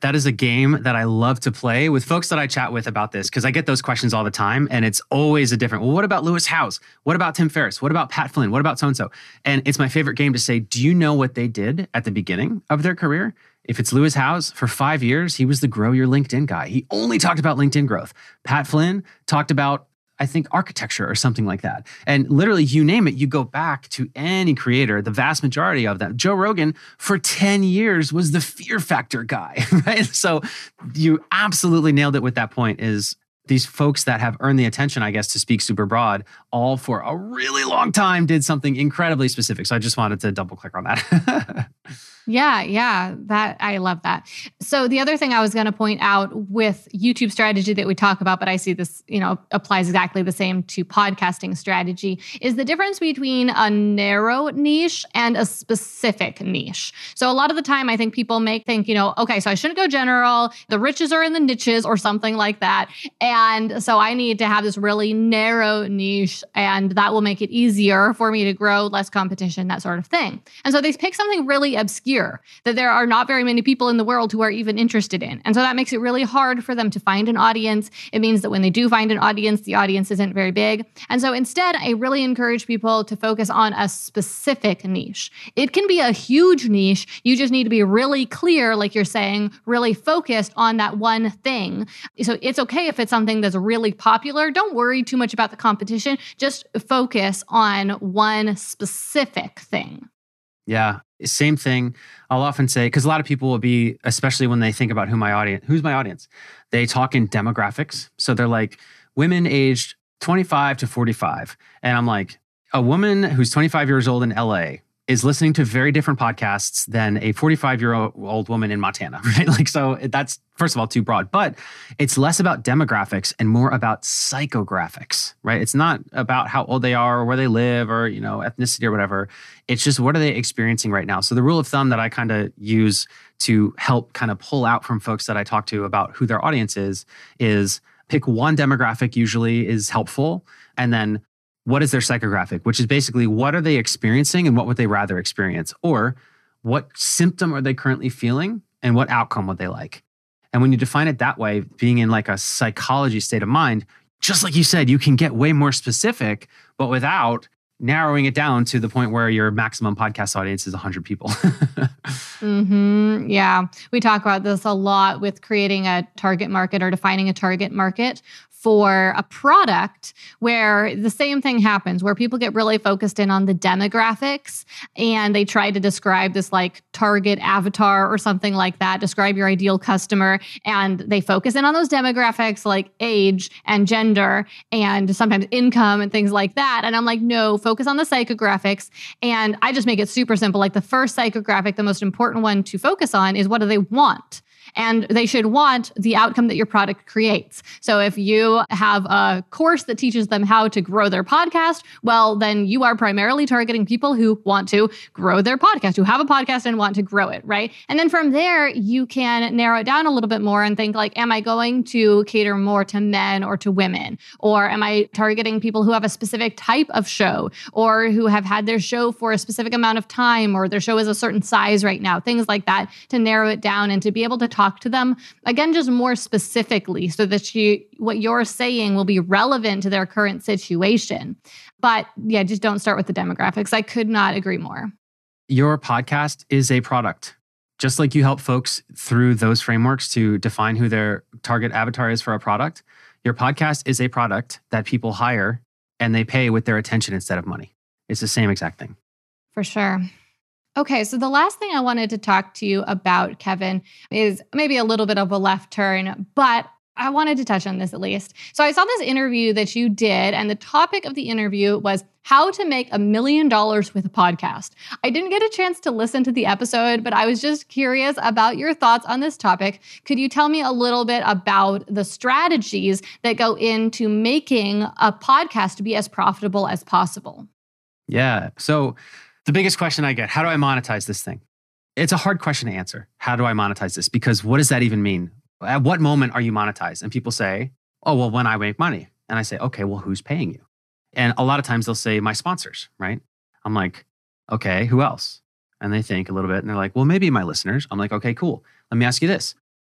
That is a game that I love to play with folks that I chat with about this, because I get those questions all the time and it's always a different, well, what about Lewis Howes? What about Tim Ferriss? What about Pat Flynn? What about so-and-so? And it's my favorite game to say, do you know what they did at the beginning of their career? If it's Lewis Howes, for five years, he was the grow your LinkedIn guy. He only talked about LinkedIn growth. Pat Flynn talked about, I think, architecture or something like that. And literally, you name it, you go back to any creator, the vast majority of them. Joe Rogan, for ten years, was the fear factor guy, right? So you absolutely nailed it with that point, is these folks that have earned the attention, I guess, to speak super broad, all for a really long time did something incredibly specific. So I just wanted to double click on that. Yeah, yeah, that I love that. So the other thing I was going to point out with YouTube strategy that we talk about, but I see this, you know, applies exactly the same to podcasting strategy, is the difference between a narrow niche and a specific niche. So a lot of the time, I think people may think, you know, okay, so I shouldn't go general. The riches are in the niches or something like that. And so I need to have this really narrow niche, and that will make it easier for me to grow, less competition, that sort of thing. And so they pick something really obscure that there are not very many people in the world who are even interested in. And so that makes it really hard for them to find an audience. It means that when they do find an audience, the audience isn't very big. And so instead, I really encourage people to focus on a specific niche. It can be a huge niche. You just need to be really clear, like you're saying, really focused on that one thing. So it's okay if it's something that's really popular. Don't worry too much about the competition. Just focus on one specific thing. Yeah, same thing. I'll often say, because a lot of people will be, especially when they think about who my audience, who's my audience, they talk in demographics. So they're like women aged twenty-five to forty-five. And I'm like, a woman who's twenty-five years old in L A is listening to very different podcasts than a forty-five-year-old woman in Montana, right? Like, so that's, first of all, too broad. But it's less about demographics and more about psychographics, right? It's not about how old they are or where they live or, you know, ethnicity or whatever. It's just, what are they experiencing right now? So the rule of thumb that I kind of use to help kind of pull out from folks that I talk to about who their audience is, is pick one demographic usually is helpful. And then what is their psychographic, which is basically what are they experiencing and what would they rather experience? Or what symptom are they currently feeling and what outcome would they like? And when you define it that way, being in like a psychology state of mind, just like you said, you can get way more specific, but without narrowing it down to the point where your maximum podcast audience is one hundred people. mm-hmm. Yeah. We talk about this a lot with creating a target market or defining a target market for a product, where the same thing happens, where people get really focused in on the demographics and they try to describe this like target avatar or something like that, describe your ideal customer. And they focus in on those demographics like age and gender and sometimes income and things like that. And I'm like, no, focus on the psychographics. And I just make it super simple. Like the first psychographic, the most important one to focus on is, what do they want? And they should want the outcome that your product creates. So if you have a course that teaches them how to grow their podcast, well, then you are primarily targeting people who want to grow their podcast, who have a podcast and want to grow it, right? And then from there, you can narrow it down a little bit more and think like, am I going to cater more to men or to women? Or am I targeting people who have a specific type of show or who have had their show for a specific amount of time, or their show is a certain size right now, things like that, to narrow it down and to be able to talk to them, again, just more specifically, so that you, what you're saying will be relevant to their current situation. But yeah, just don't start with the demographics. I could not agree more. Your podcast is a product. Just like you help folks through those frameworks to define who their target avatar is for a product, your podcast is a product that people hire and they pay with their attention instead of money. It's the same exact thing. For sure. Okay, so the last thing I wanted to talk to you about, Kevin, is maybe a little bit of a left turn, but I wanted to touch on this at least. So I saw this interview that you did, and the topic of the interview was how to make a million dollars with a podcast. I didn't get a chance to listen to the episode, but I was just curious about your thoughts on this topic. Could you tell me a little bit about the strategies that go into making a podcast to be as profitable as possible? Yeah, so the biggest question I get, how do I monetize this thing? It's a hard question to answer. How do I monetize this? Because what does that even mean? At what moment are you monetized? And people say, oh, well, when I make money. And I say, okay, well, who's paying you? And a lot of times they'll say my sponsors, right? I'm like, okay, who else? And they think a little bit and they're like, well, maybe my listeners. I'm like, okay, cool. Let me ask you this.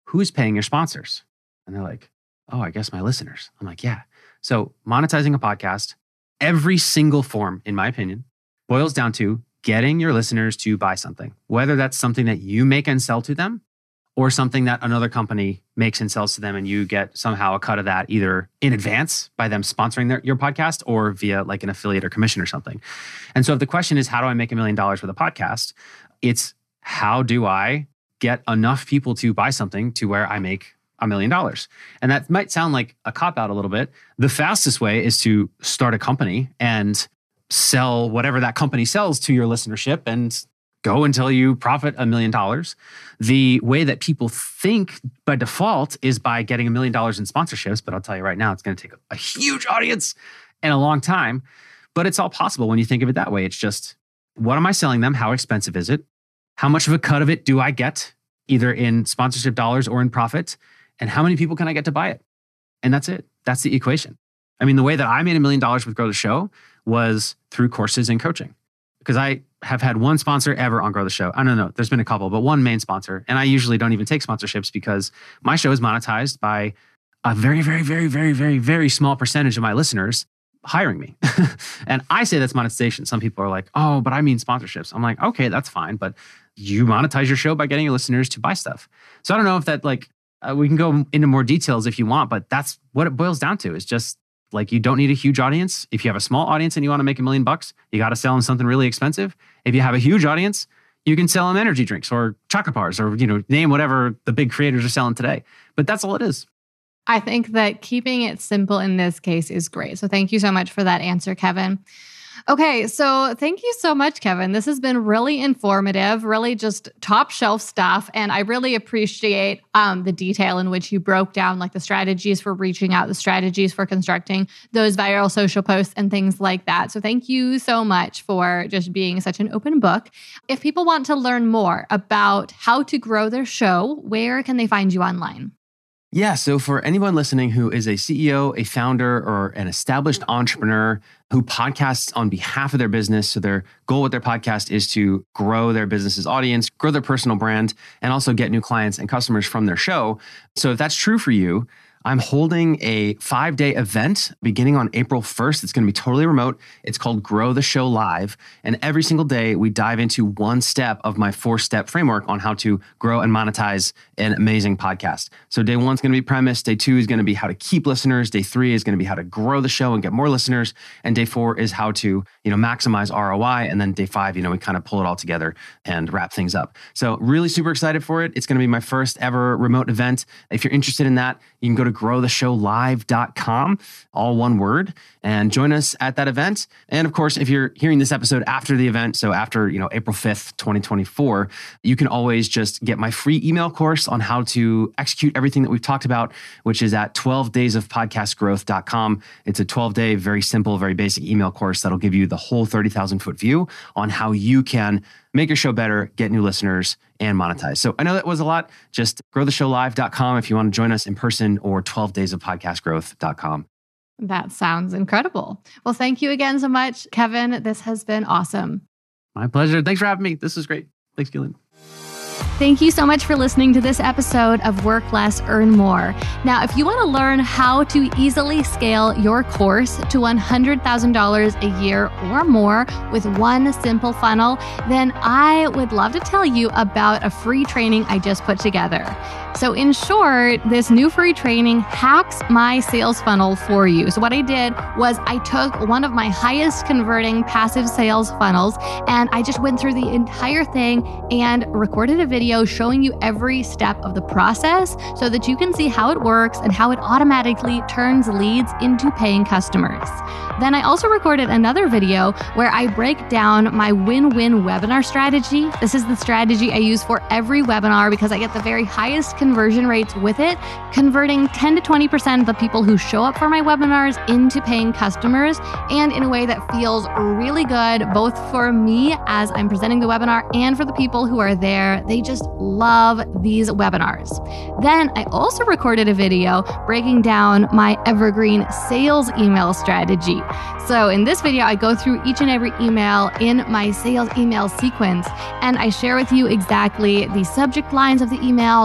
who's paying your sponsors? And they're like, oh, I guess my listeners. I'm like, yeah. So monetizing a podcast, every single form, in my opinion, boils down to getting your listeners to buy something, whether that's something that you make and sell to them or something that another company makes and sells to them and you get somehow a cut of that either in advance by them sponsoring their, your podcast or via like an affiliate or commission or something. And so if the question is, how do I make a million dollars with a podcast? It's how do I get enough people to buy something to where I make a million dollars? And that might sound like a cop-out a little bit. The fastest way is to start a company and sell whatever that company sells to your listenership and go until you profit a million dollars. The way that people think by default is by getting a million dollars in sponsorships. But I'll tell you right now, it's going to take a huge audience and a long time. But it's all possible when you think of it that way. It's just, what am I selling them? How expensive is it? How much of a cut of it do I get, either in sponsorship dollars or in profit? And how many people can I get to buy it? And that's it. That's the equation. I mean, the way that I made a million dollars with Grow the Show was through courses and coaching. Because I have had one sponsor ever on Grow the Show. I don't know, there's been a couple, but one main sponsor. And I usually don't even take sponsorships because my show is monetized by a very, very, very, very, very, very small percentage of my listeners hiring me. And I say that's monetization. Some people are like, oh, but I mean sponsorships. I'm like, okay, that's fine. But you monetize your show by getting your listeners to buy stuff. So I don't know if that like, uh, we can go into more details if you want, but that's what it boils down to is just like, you don't need a huge audience. If you have a small audience and you want to make a million bucks, you got to sell them something really expensive. If you have a huge audience, you can sell them energy drinks or chocolate bars or, you know, name whatever the big creators are selling today. But that's all it is. I think that keeping it simple in this case is great. So thank you so much for that answer, Kevin. Okay, so thank you so much, Kevin. This has been really informative, really just top shelf stuff. And I really appreciate um, the detail in which you broke down like the strategies for reaching out, the strategies for constructing those viral social posts and things like that. So thank you so much for just being such an open book. If people want to learn more about how to grow their show, where can they find you online? Yeah. So for anyone listening who is a C E O, a founder, or an established entrepreneur who podcasts on behalf of their business, so their goal with their podcast is to grow their business's audience, grow their personal brand, and also get new clients and customers from their show. So if that's true for you, I'm holding a five-day event beginning on April first. It's going to be totally remote. It's called Grow the Show Live. And every single day, we dive into one step of my four-step framework on how to grow and monetize an amazing podcast. So day one's going to be premise. Day two is going to be how to keep listeners. Day three is going to be how to grow the show and get more listeners. And day four is how to, you know, maximize R O I. And then day five, you know, we kind of pull it all together and wrap things up. So really super excited for it. It's going to be my first ever remote event. If you're interested in that, you can go to grow the show live dot com, all one word, and join us at that event. And of course, if you're hearing this episode after the event, so after, you know, April fifth, twenty twenty-four, you can always just get my free email course on how to execute everything that we've talked about, which is at twelve days of podcast growth dot com. It's a twelve day, very simple, very basic email course that'll give you the whole thirty thousand foot view on how you can make your show better, get new listeners, and monetize. So I know that was a lot. Just grow the show live dot com if you want to join us in person, or twelve days of podcast growth dot com. That sounds incredible. Well, thank you again so much, Kevin. This has been awesome. My pleasure. Thanks for having me. This is great. Thanks, Gillian. Thank you so much for listening to this episode of Work Less, Earn More. Now, if you want to learn how to easily scale your course to one hundred thousand dollars a year or more with one simple funnel, then I would love to tell you about a free training I just put together. So in short, this new free training hacks my sales funnel for you. So what I did was I took one of my highest converting passive sales funnels and I just went through the entire thing and recorded a video showing you every step of the process so that you can see how it works and how it automatically turns leads into paying customers. Then I also recorded another video where I break down my win-win webinar strategy. This is the strategy I use for every webinar because I get the very highest conversion rates with it, converting ten to twenty percent of the people who show up for my webinars into paying customers, and in a way that feels really good, both for me as I'm presenting the webinar and for the people who are there. They just love these webinars. Then I also recorded a video breaking down my evergreen sales email strategy. So in this video, I go through each and every email in my sales email sequence, and I share with you exactly the subject lines of the emails, what the email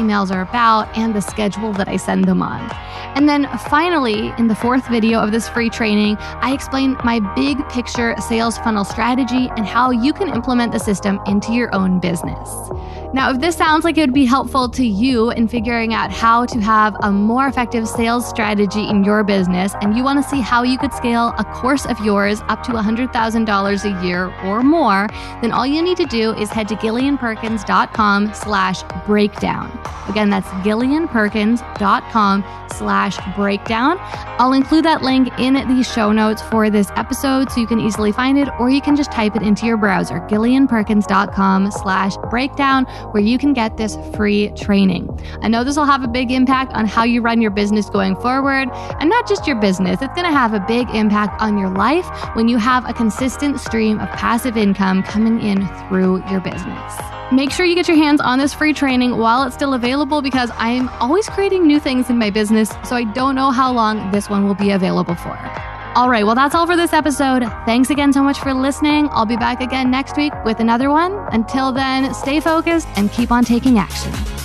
emails are about, and the schedule that I send them on. And then finally, in the fourth video of this free training, I explain my big picture sales funnel strategy and how you can implement the system into your own business. Now, if this sounds like it would be helpful to you in figuring out how to have a more effective sales strategy in your business, and you want to see how you could scale a course of yours up to one hundred thousand dollars a year or more, then all you need to do is head to gillianperkins.com slash breakdown. Again, that's gillianperkins.com slash breakdown. I'll include that link in the show notes for this episode so you can easily find it, or you can just type it into your browser, gillianperkins.com slash breakdown, where you can get this free training. I know this will have a big impact on how you run your business going forward, and not just your business. It's going to have a big impact on your life when you have a consistent stream of passive income coming in through your business. Make sure you get your hands on this free training while it's still available, because I'm always creating new things in my business, so I don't know how long this one will be available for. All right, well, that's all for this episode. Thanks again so much for listening. I'll be back again next week with another one. Until then, stay focused and keep on taking action.